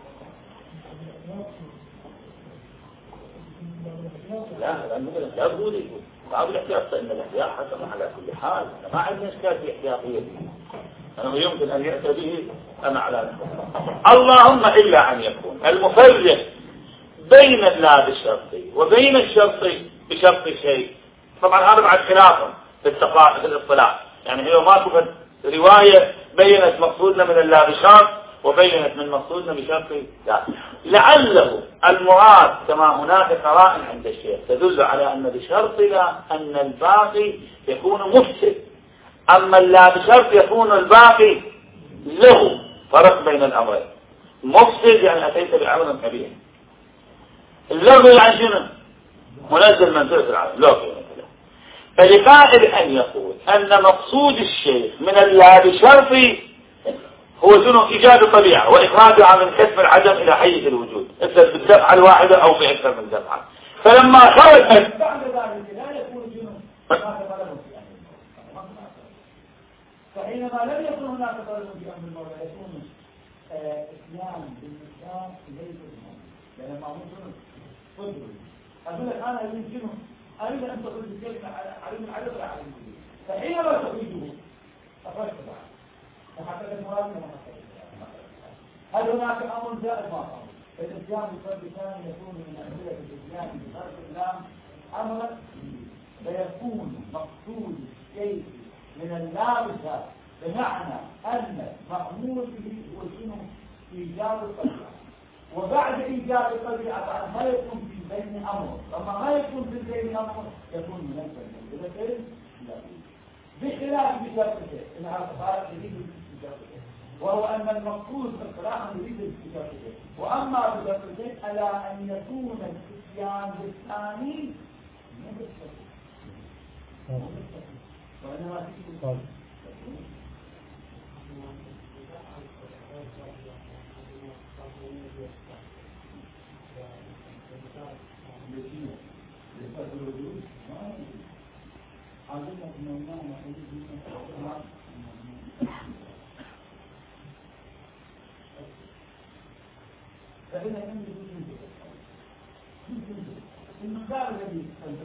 A: لا لا نقول لا تقولي ما أقول احتياط، إن الاحتياط حسن على كل حال. أنا ما عندنا إشكال في احتياطية دي، أنا يمكن أن يأتي به أنا على نفسه. اللهم إلا أن يكون المفرق بين اللا بالشرطي وبين الشرطي بشرط شيء. طبعا هذا بعد خلافه في التقاعد في الاصطلاح، يعني هي ما تفد رواية بينت مقصودنا من اللا بشرط وبينت من مقصودنا بشرط لا. لعله المراد كما هناك قرائن عند الشيخ تدل على أن بشرط لا أن الباقي يكون مفسد، أما اللا بشرط يكون الباقي له. فرق بين الأمرين. مفسد يعني أتيت بعمل كبير، اللغو يعني شنو؟ منزل منزلة العالم لغو. فلقائل أن يقول أن مقصود الشيخ من اللا بشرط هو شنو؟ إيجاد الطبيعة وإخراجها من كسب العدم إلى حيز الوجود، إذا بالدفعة الواحدة أو في أكثر من دفعة. فلما خرجت
C: بعد ذلك لا يكون شنو؟ فحينما لم يكن هناك طلب في أمر المولى يكون إسلام بالإسلام ليس المولى، لأن المعمول شنو؟ قدر. أقول لك أنا أريد شنو؟ أريد أن تخرج الكلمة على العدد ولا على الوجود. فحينما تخرجه أخرجت بعد وحقق المراد من المحقق. هل هناك أمر زائد ما أمر؟ فالإسلام بفرد ثاني يكون من أمثلة الإسلام بفرد الإسلام أمرا فيكون مقصود الشيء من اللابسة بمعنى أن المأمور به هو شنو؟ إيجاد الطبيعة. وبعد إيجاد الطبيعة ما يكون في بين أمر، لما ما يكون في بين أمر يكون منزل منزلتين بخلاف بشرطه إنها تفارق جديد بشرطه، وهو أن المقصود في الصلاة يريد بشرطه. وأما بشرطه ألا أن يكون الإتيان بالثاني من بالشرطه وإنما تكون فإن عندي المقدار الذي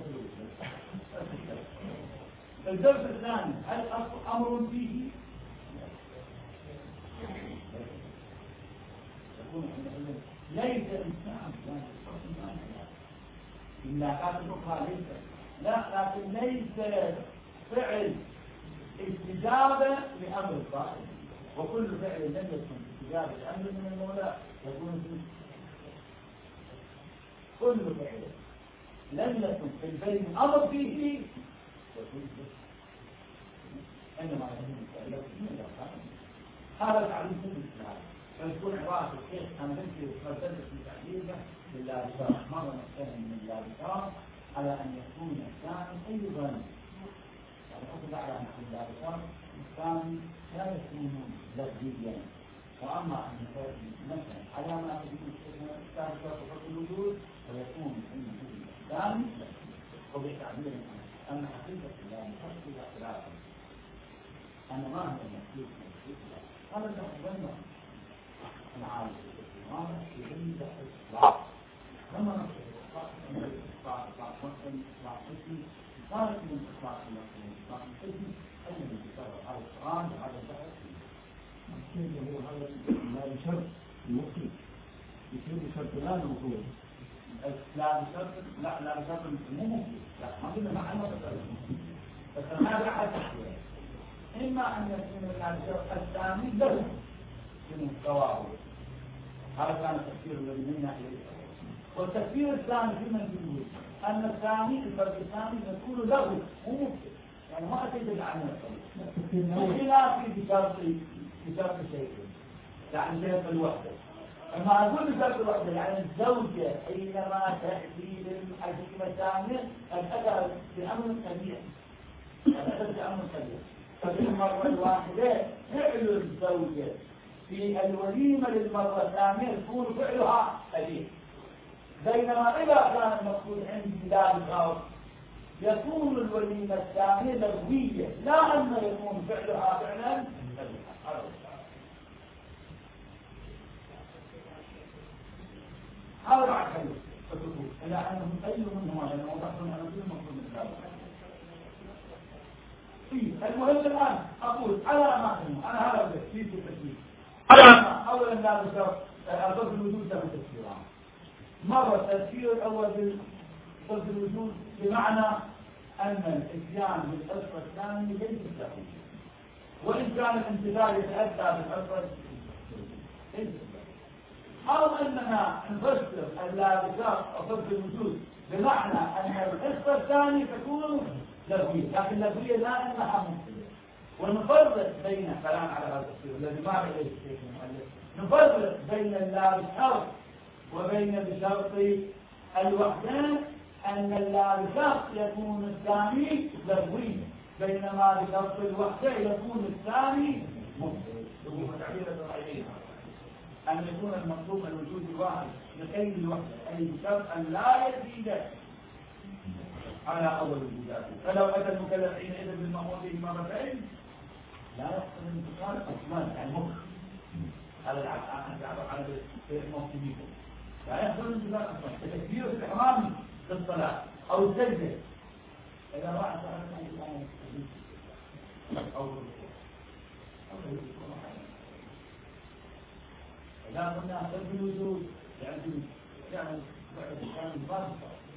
C: الدرس الثاني هل أمر فيه ليس إنسان إلا قال الأخرى ليس لا، لكن ليس فعل استجابة لأمر الفاعل، وكل فعل لم يكن استجابة لأمر من المولى يكون فيه. كل فعل لم يكن في البين أمر فيه يكون فيه. إنما يكون هذا التعليم في الإسلام. فتكون عبارة الشيخ أنا بنتي فردت في تعليمه باللابسات مرة نتكلم من اللابسات على أن يكون الثاني أيضا يعني أخذ على أن اللابسات الثاني لا يكون لفظيا وأما أن مثلا على ما تقول الثاني شرط الوجود ويكون الثاني وبتعبير أن حقيقة الله مخصص إلى خلافه أنا ما هو المخصوص هذا الأخبار العالم هذا يبين الإصلاح لما نقول الإصلاح من الإصلاح إصلاح مسلم إصلاح مسلم صارت من إصلاح المسلم إصلاح مسلم أين من يتصرف هذا القرآن وهذا البحث
B: الشيء هو هذا لا بشرط المخرج يصير بشرط لا المخرج
C: لا بشرط لا لا بشرط مو ممكن لا ما قلنا ما عندنا بس هذا أحد أحوال إما أن يكون الشرط الثاني له من التواضع هذا كان التفسير الذي من ناحية والتفسير الثاني في من يقول أن الثاني الفرق الثاني يكون له مو ممكن يعني ما أتيت عنه بخلاف بشرط بشرط شيء يعني شرط الوحدة أما أقول بشرط الوحدة يعني الزوجة حينما تأتي للحكيمة الثانية الأداء بأمر كبير الأداء بأمر كبير ففي المرة الواحدة فعل الزوجة في الوليمة للمرة الثانية يكون فعلها قليل بينما إذا كان المقصود عند بلاد الأرض يكون الوليمة الثانية لغوية لا أن يكون فعلها فعلا هذا بعد خليل فتقول إلا أنه أي منهما لأنه وضحنا أن كل مقصود من ذلك المهم الآن أقول على أماكنه أنا هذا التفسير في التفسير أولا لا بشرط الضرب الوجود له تفسيران مرة التفسير الأول بالضرب الوجود بمعنى أن الإتيان بالأسفل الثاني ليس له وإن كان الامتثال يتأتى بالأسفل ليس له أو أننا نفسر اللابسات أو ضرب الوجود بمعنى أن الأسفل الثاني تكون لغوية لكن لغوية لا أنها ممكنة ونفرق بين كلام على هذا التفسير الذي ما عليه الشيخ المؤلف نفرق بين اللام بشرط وبين بشرط الوحدان أن اللام بشرط يكون الثاني لغوي بينما بشرط الوحدة يكون الثاني ممكن وهو تعبير الرأيين أن يكون المطلوب الوجود الواحد لكي الوحدة أي بشرط أن لا يزيد على أول الوجودات فلو أتى المكلف حينئذ بالمأمور به مرتين لا يحصل الانتقال أصلا يعني مخ هذا العبر على الموصولين لا يحصل الانتقال أصلا التكبير في الإحرام في الصلاة أو السجدة إذا راح سألت عن الآن أو أو إذا قلنا سلب الوجود يعني يعني كان الباب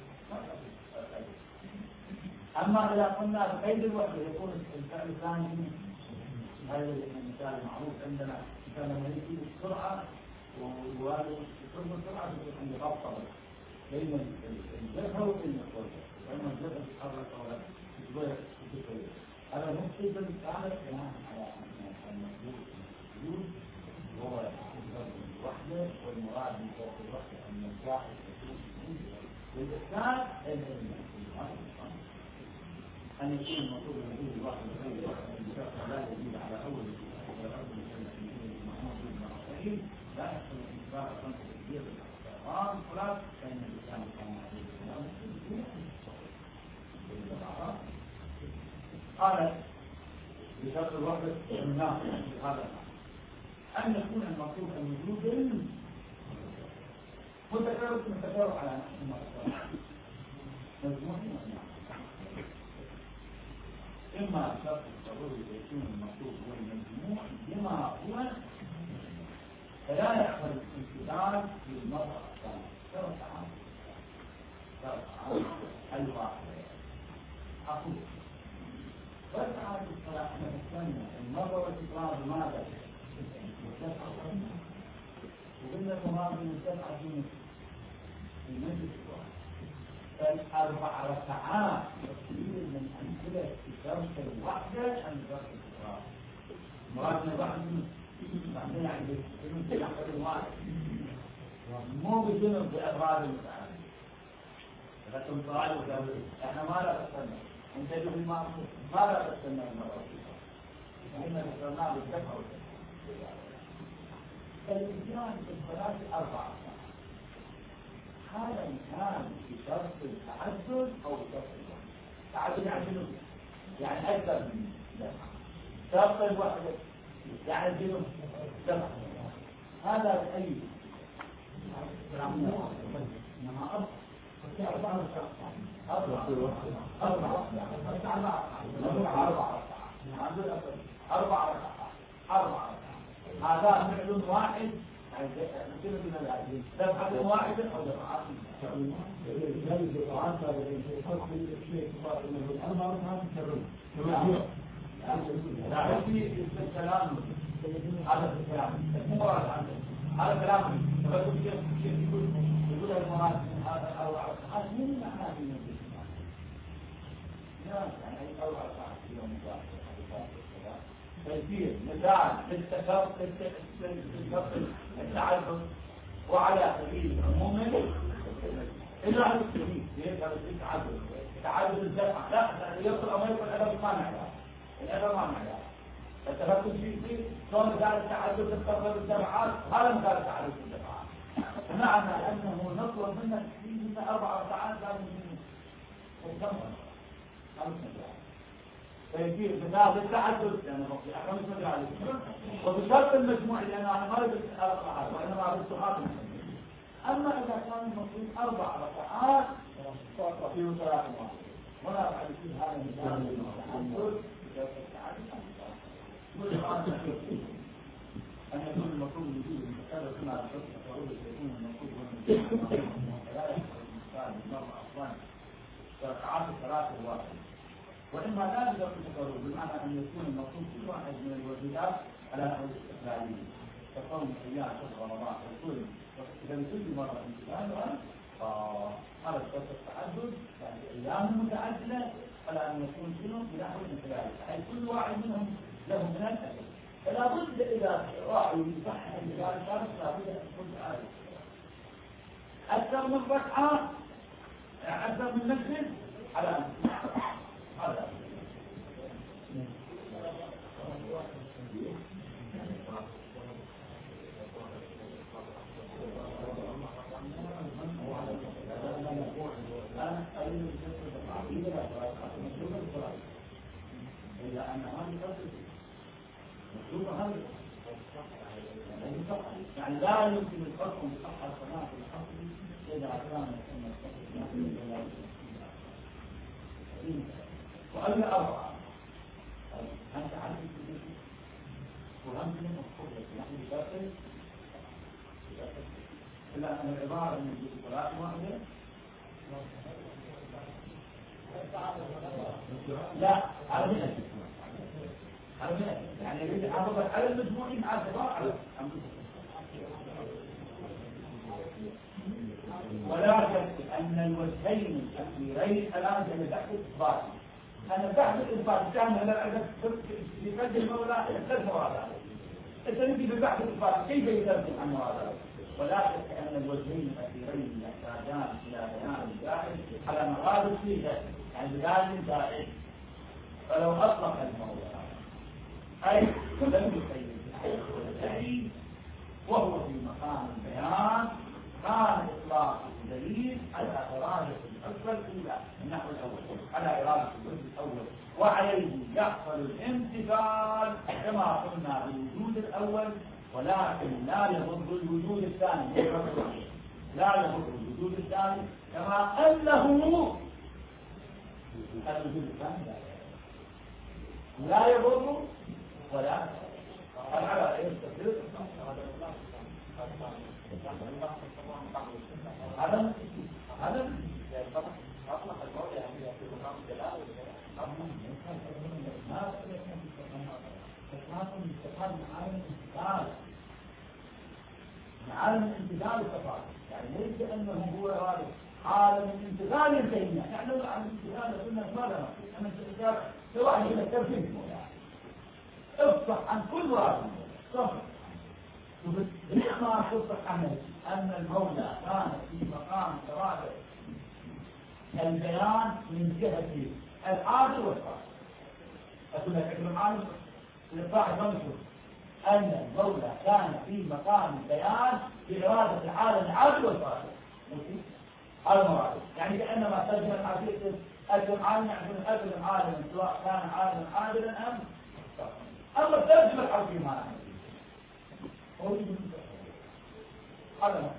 C: أما إذا قلنا بقيد الوحدة يكون الفعل الثاني هذا المثال معروف عندنا كان لما يجي السرعة وهذا يكون السرعة يكون عند غطة بين الجبهة وبين القرصة لما الجبهة تتحرك أو لا تتغير هذا ممكن بالتعامل كلام على المخلوق الوجود وهو الوحدة والمراد من فوق الوحدة أن الواحد يكون والإسلام أن يكون المطلوب الوجود الواحد غير واحد لا يزيد على أول الأرض محمود بن عقيل لا يحصل الإنكار خمسة كبيرة بالأعراض خلاص فإن الإسلام كان عليه السلام قال بشرط الوحدة الناس في هذا أن يكون المطلوب الوجود متكرر متكرر على نفس المرة مجموعين إما شرط الضروري يكون المطلوب هو المجموع بما هو فلا يحصل الانتقال في المرة الثانية شرط عام شرط عام الواحد أقول فرقعة الصلاة احنا نستنى المرة والتكرار بماذا؟ وقلنا المراد من السبعة في المجلس الواحد فالأربع ركعات تفصيل من أمثلة في شرط الوحدة عن شرط التكرار مراد من الواحد يعني جنوب يحصل واحد مو بجنوب بأفراد المتعامل لكن فعال وكذا احنا ما لا تستنى انت تقول ما ما لا تستنى المرة احنا نستنى بالدفع الإنسان في الصلاة أربعة هذا كان بشرط التعدد أو بشرط التعدد يعني شنو؟ يعني أكثر من دفع شرط الوحدة يعني شنو؟ دفع هذا أي إنما أربعة أربعة أربعة أربعة أربعة أربعة أربعة هذا فعل واحد دفعة واحدة أو دفعات لا يكفي الكلام هذا الكلام هذا كلام يقول يقول المراد أو هذا من معناه في النبي يعني أو يوم تيسير مثال للتكرر التعدد وعلى سبيل العموم إلا على السبيل يظهر التعدد تعدد الدفع لا يصل أمر الأدب ما نعلم الأدب ما نعلم التفكر شيء فيه شلون مثال التعدد التكرر الدفعات هذا مثال التعدد الدفعات معنى أنه نطلب منك فيه أربع ساعات لازم نكمل خمس ساعات فيصير بسبب التعدد يعني احنا مش مدري عليه وبشرط المجموع لان انا ما اريد اربع وانما اريد سؤال اما اذا كان المفروض اربع ركعات ففيه ثلاث مواقف هنا بعد في هذا المثال التعدد بشرط التعدد ان يكون المفروض وجود المتكرر كما ذكرت فاقول يكون المفروض لا يحصل المثال بالمره اصلا ركعات الثلاثه الواحده وإما لا يجب التكرر بمعنى أن يكون المقصود في واحد من الوجهات على نحو الاستقلالية كقوم أيام شهر رمضان يقول إذا بكل مرة انتقالها فهذا شرط التعدد يعني أيام متعددة على أن يكون شنو بنحو الاستقلالية أي كل واحد منهم له من الأجل فلا بد إذا راعوا يصحح المثال الثالث لا بد أن يكون تعالى أكثر من ركعة أكثر من نفس على أن هذا إلا أن هذه مطلوبة هذه يعني لا يمكن الفرق بصحة الصلاة في الحصر إذا كان وأن أربعة أنت عارف وهم من الخطوة نحن بشكل إلا أن العبارة من الصلاة واحدة لا على مئة على مئة يعني يريد يحافظ على المجموعين على الصلاة ولا شك أن الوجهين الأخيرين الآن كما تحت الإثبات أنا تحت الإثبات كان هذا يقدم ولا ثلاث مرات أنت نبي ببحث الإثبات كيف يترجم عن هذا ولا شك أن الوجهين الأخيرين يحتاجان إلى بيان زائد على مراد فيه يعني بيان زائد فلو أطلق الموضوع أي لم يقيد وهو في مقام البيان كان إطلاق الدليل على إرادة الأول إلى النحو الأول على إرادة الجزء الأول وعليه يحصل الامتثال كما قلنا بالوجود الأول ولكن لا يضر الوجود الثاني لا يضر الوجود الثاني كما أنه الوجود الثاني لا يضر ولا على يستفيد هذا هذا أطلق الموضع يعني في مقام الدلالة ما تكون استفاد من عالم الانتقال من عالم الانتقال استفاد يعني ليس أنه هو رأي عالم الانتقال ينتهينا نحن عالم الانتقال قلنا ما لنا أن الانتقال سواء من الترفيه افتح عن كل رأي صفر. ما شوف الحمل أن المولى كان في مقام إرادة البيان من جهة العادل والفاعل. أقول لك أكرم عالم الفاعل فمشهور أن المولى كان في مقام البيان بإرادة العالم العادل والفاعل. هذا مراد يعني كأنما ترجم الحديث أكرم عالم يعني أكرم عالما سواء كان عالما عادلا أم أما ترجم الحديث ما هذا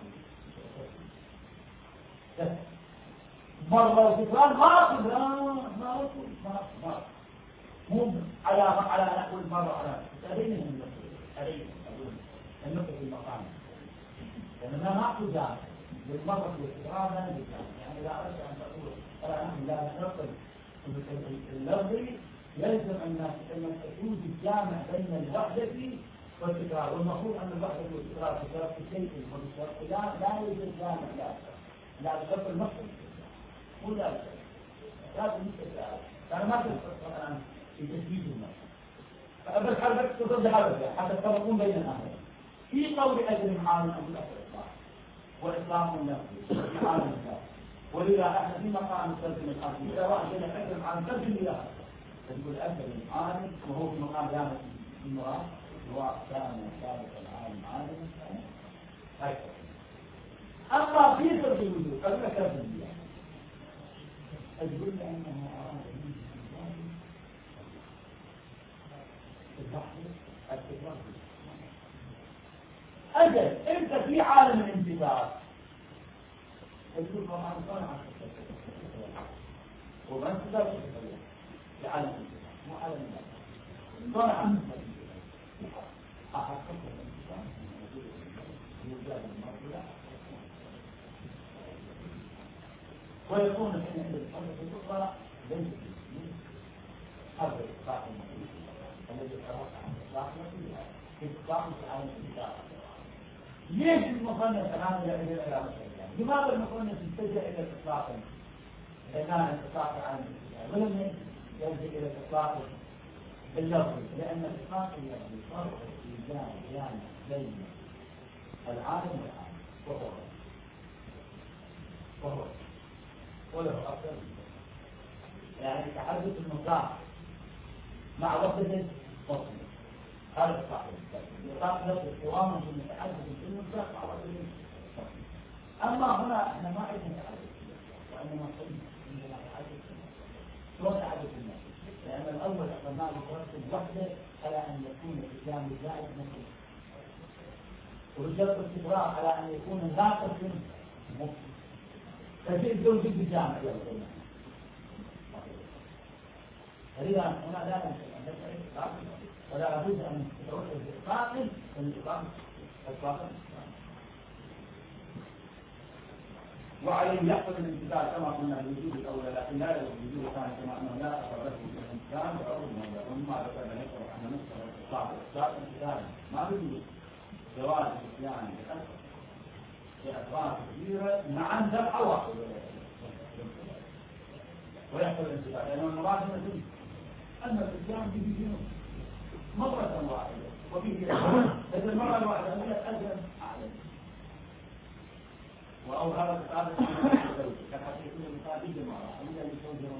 C: مرة وتكرار ما أقول لا ما أقول ما ما مو على على نحو المرة على تبين النقطة النقطة في المقام لأن ما أقول ذلك بالمرة والتكرار لا نجد يعني لا أردت أن تقول ترى نحن لا نقل اللفظي يلزم أن أن تكون الجامع بين الوحدة والتكرار والمفروض أن الوحدة والتكرار في شرط شيء وبشرط لا لا يوجد جامع لا لا بشرط المقصد مو لا لازم نتكلم أنا ما تفكر الآن في تثبيت المقصد فأبد حربك تضد حربك حتى تفرقون بين الأمرين في قول أجل عالم أبو الأسر وإطلاق النفس في عالم النفس ولذا احنا في مقام ترجم الحاكم إذا واحد لنا أجل عن ترجم إلى تقول أجل عالم وهو في مقام دامة المراد سواء كان ثابت العالم عالم هكذا أما في ترجم الوجود أقول لك ترجم إلى أقول لأنه أراد من البحث التكرار أجل أنت في عالم الانتفاع تقول ما صنع وما انتفاع في عالم الانتفاع مو عالم الانتفاع صنع أحقق الانتفاع يوجد المرضى ويكون حين عند الحرب الأخرى ليس حرب الإطلاق المطلوب الذي ترك عن الإطلاق المطلوب في إطلاق في عالم الانتفاع ليش المصنف الآن يلجأ إلى الإطلاق؟ لماذا المصنف يتجه إلى الإطلاق؟ إذا كان الإطلاق عن الإطلاق ولم يلجأ إلى الإطلاق باللفظ لأن الإطلاق اللفظي فرق في جانب بين العالم والعالم وهو وهو وله أكثر يعني تحدث المطلق مع وحدة فصل هذا صحيح الإطلاق نفسه قوامه بالمتحدث في المطلق مع وحدة فصل أما هنا احنا ما عندنا تحدث وإنما قلنا عندنا تحدث شلون تحدث الناس لأن الأول أخذنا بترتب وحدة على أن يكون الإسلام زائد مسلم ورجلت التكرار على أن يكون الناقص مسلم فجئت زوجي بجامع يوم فلذا هنا لا يمكن أن نفعل ولا بد أن تتوجه بإطلاق الإطلاق إطلاقا وعليه يحصل الانتقال كما قلنا الوجود الأول لكن لا يوجد الوجود الثاني كما أنه لا أخرجه في الإنسان وأول موضوع ومما ذكرنا نشعر أن نصر الإطلاق الإطلاق الانتقال ما بوجود جواز الإسلام بأسر بأسرار كثيرة مع دفعة واحدة ويحصل الانتقال لأنه المراد مثل أن الإسلام به جنوب مرة واحدة وفيه إذا المرة الواحدة هي أجل أعلم وأو هذا التعامل كحتى يكون المقابل جماعة إلا يكون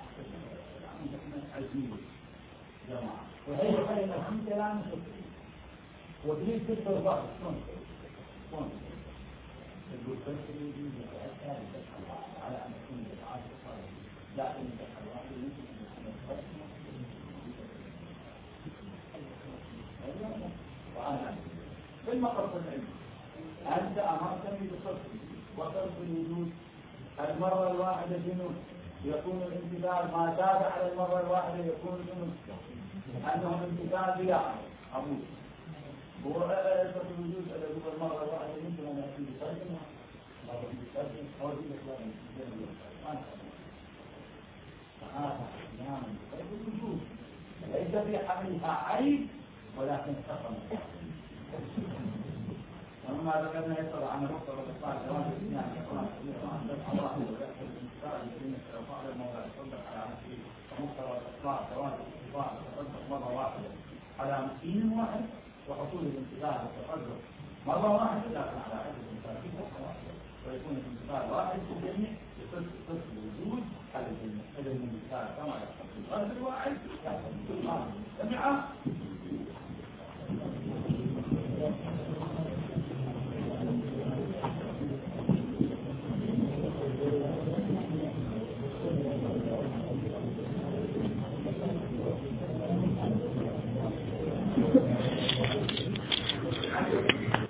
C: عزيز جماعة وهي خير الحمد لله نشكر وتريد تكبر بعض شلون شلون تقول فلسفة يتأثر على أن تكون بدعات الصالح لكن الدعوات يمكن أن تكون وأنا بالمقصد العلم أنت أمرتني بصرف وصرف الوجود المرة الواحدة جنون يكون الامتثال ما زاد على المرة الواحدة يكون جنون أنه الامتثال بلا عمود وصرف الوجود الذي هو المرة الواحدة يمكن أن يأتي بصرفها أو بصرف أو بصرف فهذا أحيانا بصرف الوجود ليس في حملها عيب ولكن خطأ وما ذكرنا يسر عن نقطة الإطلاق جواز الإسلام يكون عن دفع الله ويأخذ الانتقال لكلمة الإطلاق الموضع يصدق على نفسه ومقتضى الإطلاق جواز الإطلاق يصدق مرة واحدة على مسكين واحد وحصول الانتفاع والتقدم مرة واحدة لكن على حد الانتفاع في مرة واحدة ويكون الانتفاع واحد في الجميع بقسم قسم الوجود على الجميع إذا الانتفاع كما يحصل في الغرب الواحد يحصل في الغرب جميعا